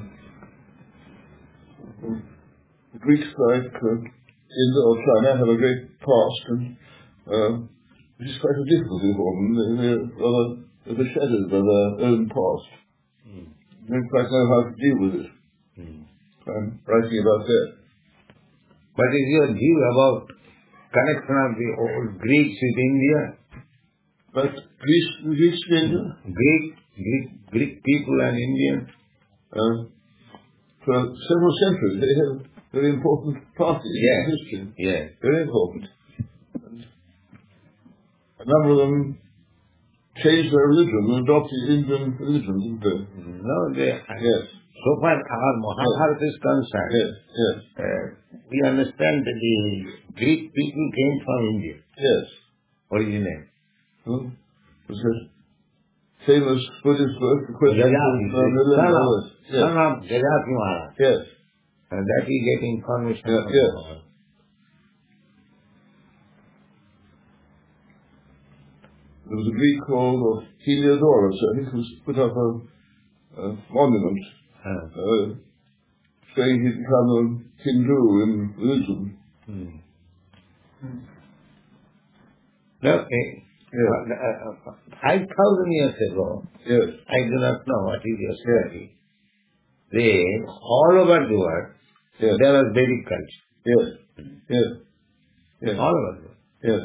Speaker 2: the Greeks, like uh, India or China, have a great past, and uh, it is quite a difficulty for them. They, they're rather overshadowed by their own past.
Speaker 1: Mm.
Speaker 2: They don't quite know how to deal with it.
Speaker 1: Mm.
Speaker 2: I'm writing about that.
Speaker 1: What is your view about connection of the old Greeks with India?
Speaker 2: But Greece, Greece and India,
Speaker 1: Greek, Greek, Greek people and Indians?
Speaker 2: uh, for several centuries, they have very important parts in
Speaker 1: Yes.
Speaker 2: history.
Speaker 1: Yes.
Speaker 2: Very important. And a number of them changed their religion and adopted Indian religion, didn't they?
Speaker 1: No, they,
Speaker 2: Yes.
Speaker 1: so far our Mahabharata is concerned,
Speaker 2: Yes, yes,
Speaker 1: uh, we understand that the Greek people came from India,
Speaker 2: yes.
Speaker 1: originally.
Speaker 2: Hmm? Was it famous Buddhist book, The Question
Speaker 1: Jajati,
Speaker 2: of uh, Millennium?
Speaker 1: son of,
Speaker 2: Yes,
Speaker 1: son of Jajati Maharaj.
Speaker 2: yes,
Speaker 1: And that we get information
Speaker 2: Yeah,
Speaker 1: from
Speaker 2: yes.
Speaker 1: Maharaj.
Speaker 2: There was a Greek called Heliodorus, I think, who put up a, a monument
Speaker 1: Uh,
Speaker 2: uh, saying he'd become a Hindu in religion.
Speaker 1: hmm. No, eh,
Speaker 2: Yeah.
Speaker 1: uh, uh, five thousand years ago,
Speaker 2: Yes,
Speaker 1: I do not know what is your study. They, all over the world,
Speaker 2: yes,
Speaker 1: there was Vedic culture.
Speaker 2: yes, yes, yes,
Speaker 1: All over the world.
Speaker 2: yes,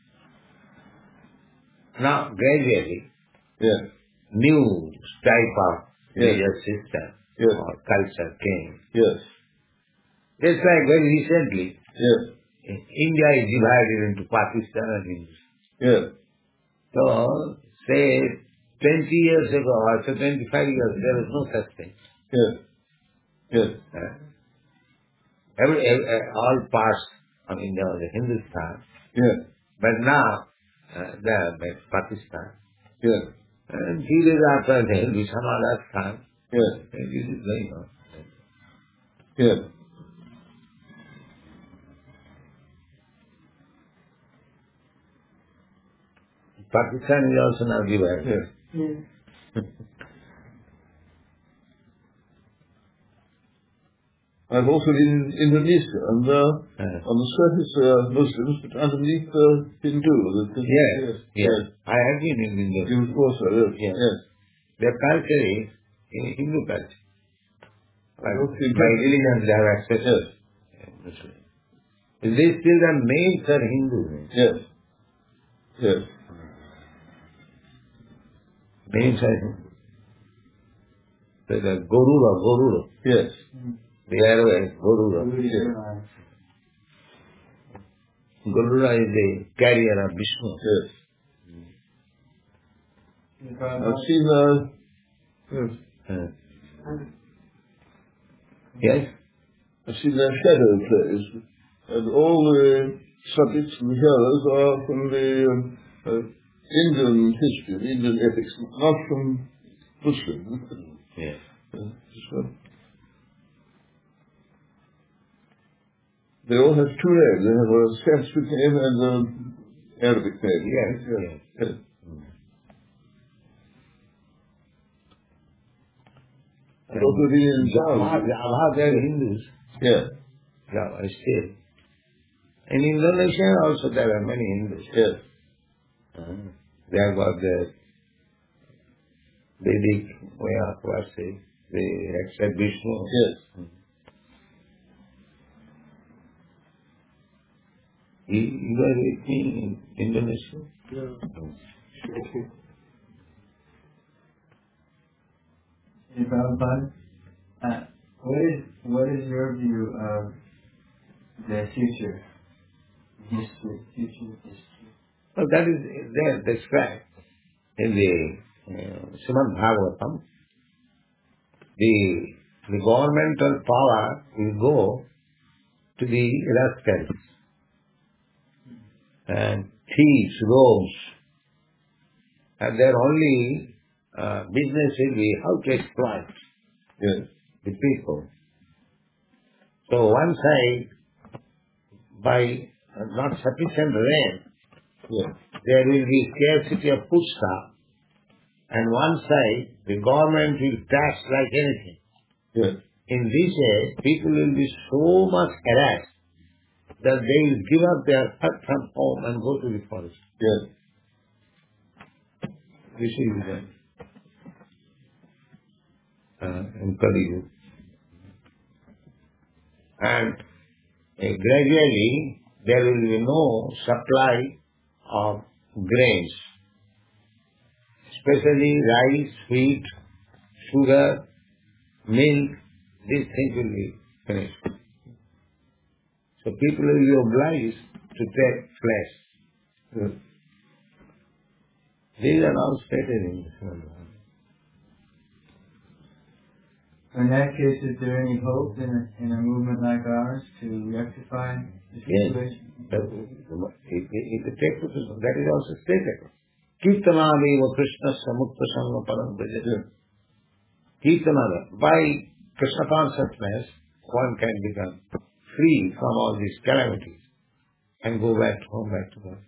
Speaker 1: Now, gradually,
Speaker 2: yes,
Speaker 1: new type of
Speaker 2: Yes.
Speaker 1: religious system
Speaker 2: Yes.
Speaker 1: or culture came.
Speaker 2: yes,
Speaker 1: Just like very recently,
Speaker 2: yes,
Speaker 1: India is divided into Pakistan and India.
Speaker 2: yes,
Speaker 1: So, say, twenty years ago or so twenty-five years, there was no such thing.
Speaker 2: yes, yes,
Speaker 1: Uh, every, every, all parts of India was Hindustan,
Speaker 2: yes,
Speaker 1: but now uh, they are like Pakistan.
Speaker 2: yes,
Speaker 1: And few days after there will be some other time.
Speaker 2: yes,
Speaker 1: And this is going on.
Speaker 2: yes.
Speaker 1: Pakistan is also now divided.
Speaker 2: Yes. I've also been in Indonesia, and uh,
Speaker 1: Uh,
Speaker 2: on the surface they are Muslims, but underneath uh, Hindu. The- the-
Speaker 1: yes,
Speaker 2: yes,
Speaker 1: yes. I have been in India.
Speaker 2: You also, yes,
Speaker 1: Yes.
Speaker 2: yes.
Speaker 1: Their culture is in Hindu culture. By,
Speaker 2: Okay,
Speaker 1: by
Speaker 2: good.
Speaker 1: religion they have accepted
Speaker 2: Yes.
Speaker 1: Muslim. They still the names are Hindu.
Speaker 2: Yes, yes,
Speaker 1: Names are Hindu. So the Garuda, Garuda.
Speaker 2: yes,
Speaker 1: The airways, Garuda. Garuda is the carrier of Vishnu.
Speaker 2: yes. I've seen, uh, yes,
Speaker 1: Uh, yes?
Speaker 2: I've seen their shadow plays, and all the subjects and the heroes are from the um, uh, Indian history, the Indian epics, not from Muslim.
Speaker 1: Yes.
Speaker 2: Uh, so they all have two names. They have a Sanskrit name and an Arabic name.
Speaker 1: Yes,
Speaker 2: yes.
Speaker 1: yes.
Speaker 2: yes. And also the in
Speaker 1: Java,
Speaker 2: Java.
Speaker 1: Java, they are Hindus.
Speaker 2: Yeah,
Speaker 1: Java still. In Indonesia also there are many Hindus.
Speaker 2: yes,
Speaker 1: Uh, they have got the Vedic way of worship. They accept Vishnu.
Speaker 2: yes.
Speaker 1: You, you were with me in Indonesia?
Speaker 4: Hey, Prabhupada, uh, what is what is your view of the future history? Future history.
Speaker 1: So that is there described in the uh, Srimad Bhagavatam. The, the governmental power will go to the rascals and thieves, rogues, and their only uh, business will be how to exploit
Speaker 2: Yes,
Speaker 1: the people. So one side, by uh, not sufficient rain,
Speaker 2: yes,
Speaker 1: there will be scarcity of foodstuff, and one side, the government will tax like anything.
Speaker 2: yes,
Speaker 1: In this way, people will be so much harassed that they will give up their hut from home and go to the forest.
Speaker 2: yes,
Speaker 1: This is the uh, in Kali Yuga. And uh, gradually there will be no supply of grains, especially rice, wheat, sugar, milk. These things will be finished. So people will be obliged to take flesh.
Speaker 2: yes.
Speaker 1: These are all stated in this one.
Speaker 4: In that case, is there any hope in a, in a movement like ours to rectify the situation?
Speaker 1: Yes. That, it, it, it takes to Krishna. That is also stated. Kirtanadeva Krishna Samukta Sangha Param Bhajati. Kirtanada. By Krishna consciousness, one can become free from all these calamities and go back to home, back to God.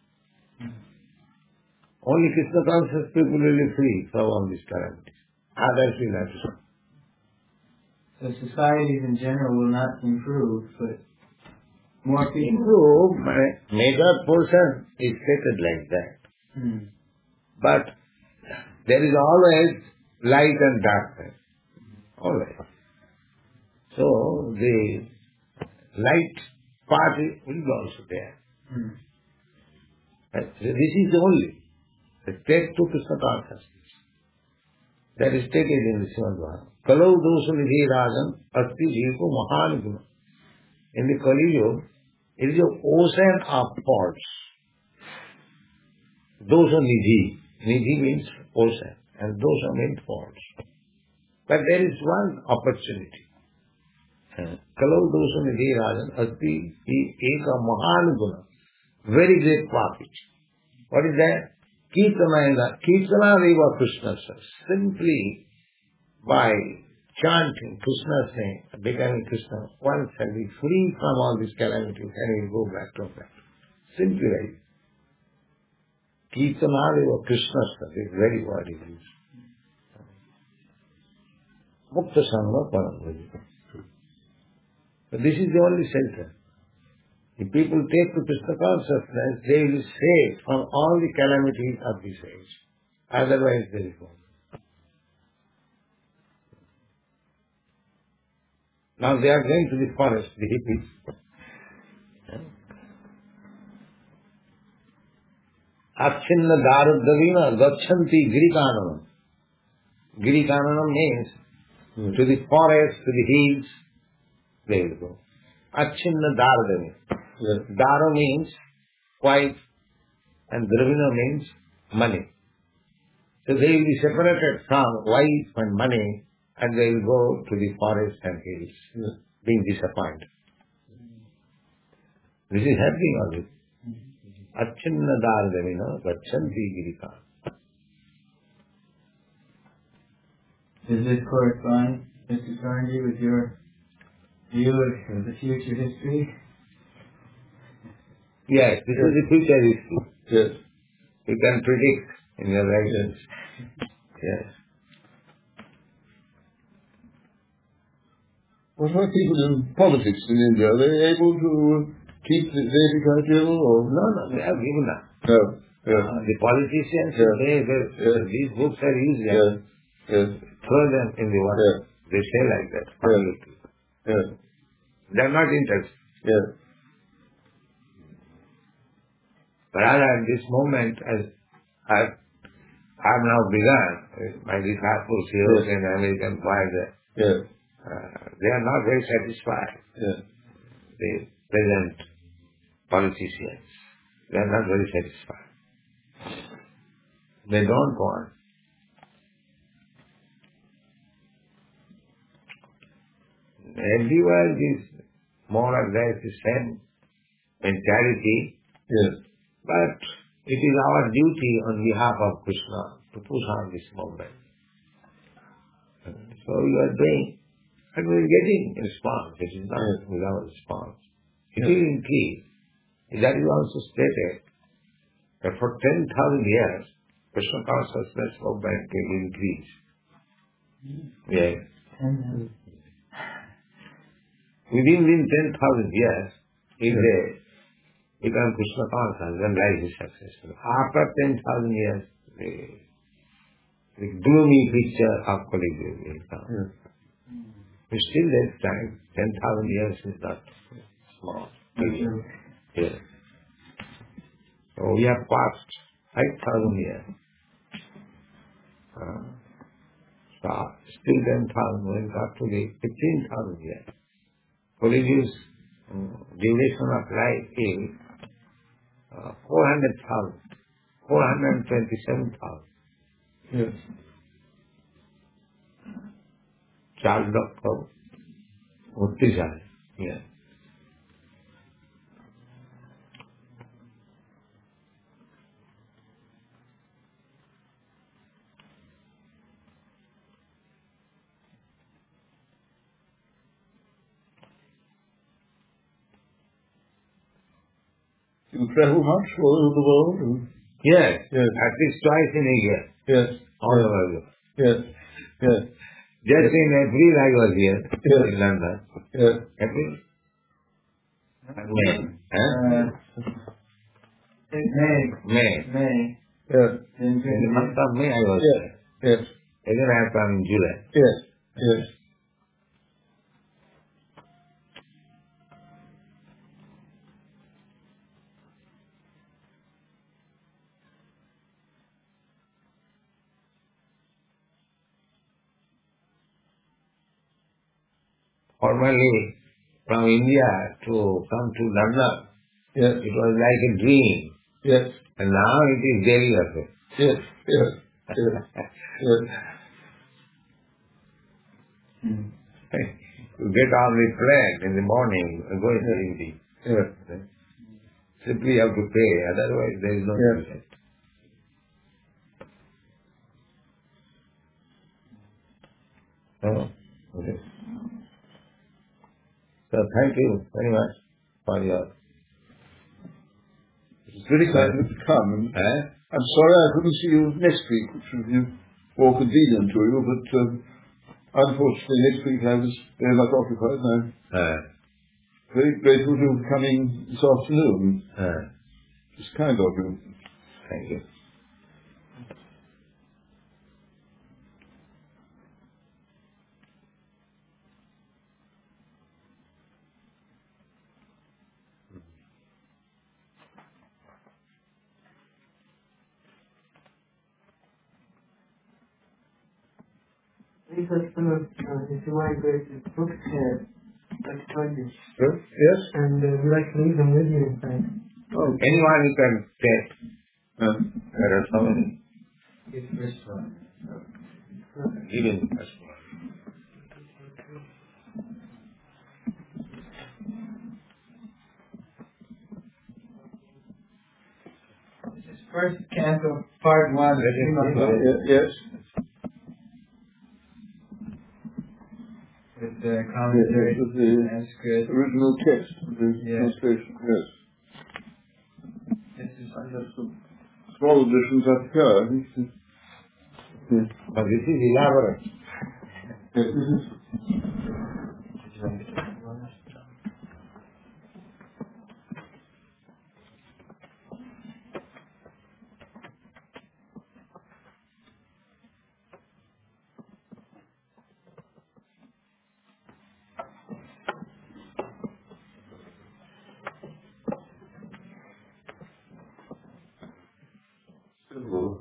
Speaker 1: Only Krishna conscious people will be free from all these calamities. Others will have to suffer.
Speaker 4: So societies in general will not improve, but more people...
Speaker 1: Improve, major portion is stated like that.
Speaker 4: Hmm.
Speaker 1: But there is always light and darkness. Always. So the light part will be also there.
Speaker 4: Hmm.
Speaker 1: This is the only. The state to Krishna consciousness. That is stated in the Srimad Bhagavatam. Kalau dosa nidhi rajan asti jeevo mahan guna. In the Kali Yuga, it is an ocean of faults. Dosa nidhi. Nidhi means ocean. And dosa means faults. But there is one opportunity. Kalau dosa nidhi rajan asti eka mahan guna. Very great profit. What is that? Kirtana, Kirtana Deva Krishna says. Simply by chanting Krishna's name, becoming Krishna, one shall be free from all these calamities and will go back to that. Simply like Kirtana Deva Krishna says, is very what it is. Mukta Sangha Param. But this is the only center. If people take to Krishna consciousness, they will save from all the calamities of this age. Otherwise they will go. Now they are going to the forest, the hippies. Achinna Daruddavina Gachanti Girikananam. Girikananam means hmm. to the forest, to the hills, they will go. Achinna Daruddavina. Dara means wife and Dravina means money. So they will be separated from wife and money and they will go to the forest and hills, yeah. being disappointed. This is happening already. Achinna Daradavina Gachanti Girika.
Speaker 4: Does this correspond, Mister Sarnji, with your view of the future history?
Speaker 1: Yes, this is the future history. Yes. You can predict in your writings. Yes.
Speaker 2: What about people in politics in India? Are they able to keep the Vedic ideal? Or?
Speaker 1: No, no, they have given up.
Speaker 2: No. Yeah.
Speaker 1: Uh, the politicians,
Speaker 2: yeah.
Speaker 1: they, they, yeah. these books are used.
Speaker 2: Yeah. Yeah.
Speaker 1: Throw them in the water. Yeah. They say like that.
Speaker 2: Yeah. Yeah.
Speaker 1: They are not interested.
Speaker 2: Yeah.
Speaker 1: But at this moment, as I have now begun, my disciples here yes. in American Choir, yes. uh, they are not very satisfied. Yes. The present politicians, they are not very satisfied. They don't want. Everywhere is more or less the same mentality. Yes. But it is our duty on behalf of Krishna to push on this movement. So we are doing, and we are getting response. It is not yes. without response. It yes. will increase. That is also stated that for ten thousand years, Krishna consciousness movement will increase. Mm. Yes. Mm-hmm. Within, within ten thousand years, if yes. they become Krishna conscious, then life is successful. After ten thousand years, the, the gloomy picture of Kali Yuga will come. Yeah. But still there is time. ten thousand years is not small. Yeah. Yeah. So we have passed five thousand years. Uh, so still ten thousand, when it got to the fifteen thousand years. Kali Yuga's uh, duration of life is Uh, four hundred thousand. four hundred twenty-seven thousand.
Speaker 2: Yes.
Speaker 1: चार लक्ष उनतीस हजार. Yeah.
Speaker 2: You travel much all over the world?
Speaker 1: Yes.
Speaker 2: Yes.
Speaker 1: At least twice in a year.
Speaker 2: Yes.
Speaker 1: All over the world.
Speaker 2: Yes. Yes.
Speaker 1: Just in April I was here
Speaker 2: Yes.
Speaker 1: in London.
Speaker 2: Yes.
Speaker 1: April? May. Huh?
Speaker 4: Uh, May.
Speaker 1: May.
Speaker 4: May.
Speaker 2: Yes.
Speaker 1: In the month of May I was
Speaker 2: Yes.
Speaker 1: there.
Speaker 2: Yes.
Speaker 1: Again I have come in July.
Speaker 2: Yes. Yes.
Speaker 1: Formally, from India to come to London,
Speaker 2: Yes.
Speaker 1: it was like a dream.
Speaker 2: Yes.
Speaker 1: And now it is daily affair.
Speaker 2: Yes. Yes. Yes. Yes.
Speaker 4: Hmm.
Speaker 1: You get on the plane in the morning and go in the evening.
Speaker 2: Yes.
Speaker 1: Simply you have to pay, otherwise there is no
Speaker 2: Yes.
Speaker 1: ticket. Oh, okay. So thank you very much for your...
Speaker 2: It's very kind of you to come. And
Speaker 1: Eh?
Speaker 2: I'm sorry I couldn't see you next week, which would be more convenient to you, but um, unfortunately next week I was very much occupied and I'm
Speaker 1: Eh,
Speaker 2: very grateful to you coming this afternoon.
Speaker 1: eh,
Speaker 2: It's kind of you.
Speaker 1: thank you.
Speaker 3: Please, husband, uh, if you want to go to books here, let's join you.
Speaker 2: Yes? Yes?
Speaker 3: And uh, we'd like to leave them with you, in fact.
Speaker 2: Oh.
Speaker 1: Anyone who can take,
Speaker 2: Uh,
Speaker 1: there are so many.
Speaker 4: It's first one.
Speaker 1: Even as well.
Speaker 4: This is first canto, part one.
Speaker 1: Let it
Speaker 4: Srimad
Speaker 1: be.
Speaker 4: Bhagavatam,
Speaker 2: yes.
Speaker 4: with the commentary,
Speaker 2: Yes, with the
Speaker 4: Sanskrit.
Speaker 2: original text, the
Speaker 4: Yes.
Speaker 2: translation, yes.
Speaker 4: This is
Speaker 2: There's some small additions up here. I think this- Yes.
Speaker 1: But this is elaborate.
Speaker 2: Yes, this is simple.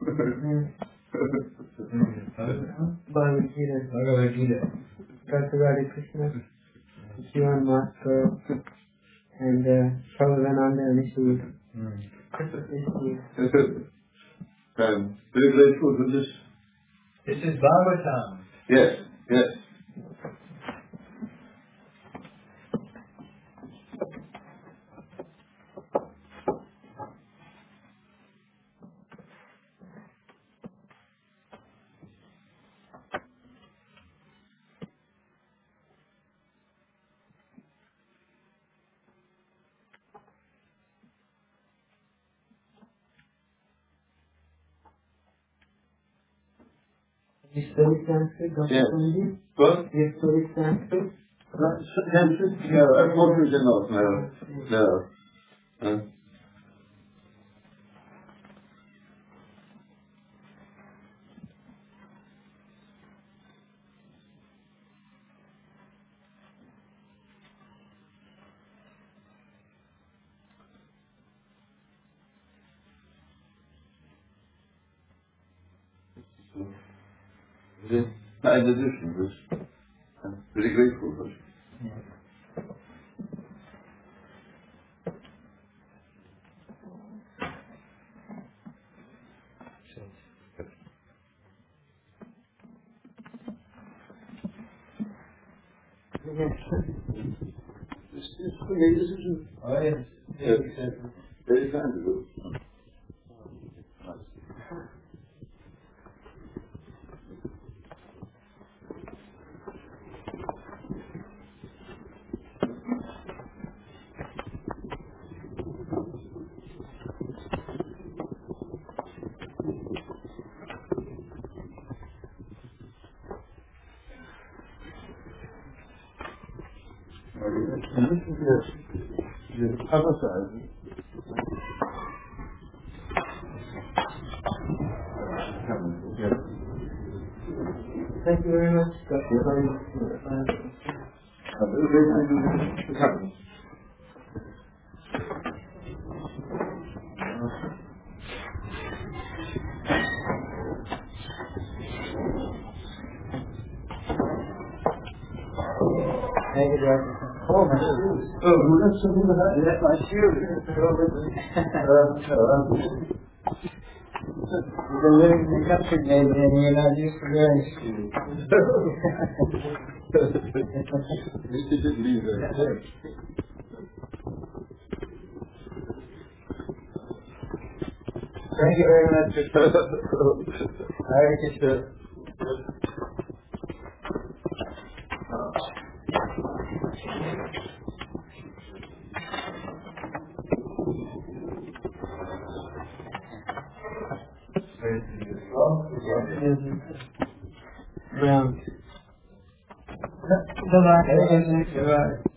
Speaker 3: Bhagavad Gita,
Speaker 4: Bhagavad Gita.
Speaker 3: Doctor Radha Krishna, Jivan Master, and uh, Prabhupada Rishi.
Speaker 4: Hmm.
Speaker 3: Rishi.
Speaker 2: I'm very grateful for this.
Speaker 4: This is Bhagavatam.
Speaker 2: Yes, yes.
Speaker 3: You study Sanskrit, Doctor
Speaker 2: Yes.
Speaker 3: Pandit?
Speaker 2: What?
Speaker 3: You study Sanskrit?
Speaker 2: No, unfortunately not, no. No. Uh, This kind addition was I'm very grateful for it. It's, it's for me, this is
Speaker 4: Oh, yes.
Speaker 2: Yes.
Speaker 4: Yes.
Speaker 2: very kind of you. And this is the, the other side. Yes.
Speaker 4: Thank you very much.
Speaker 2: That's the other side.
Speaker 4: Thank you, Doctor Oh, my shoes.
Speaker 2: Oh, that's something like that.
Speaker 4: That's my shoes. You've been living in the country, maybe, and you're not used to wearing shoes.
Speaker 2: He did leave there.
Speaker 4: Thank you very much. Hare Krishna. Round. Bye-bye.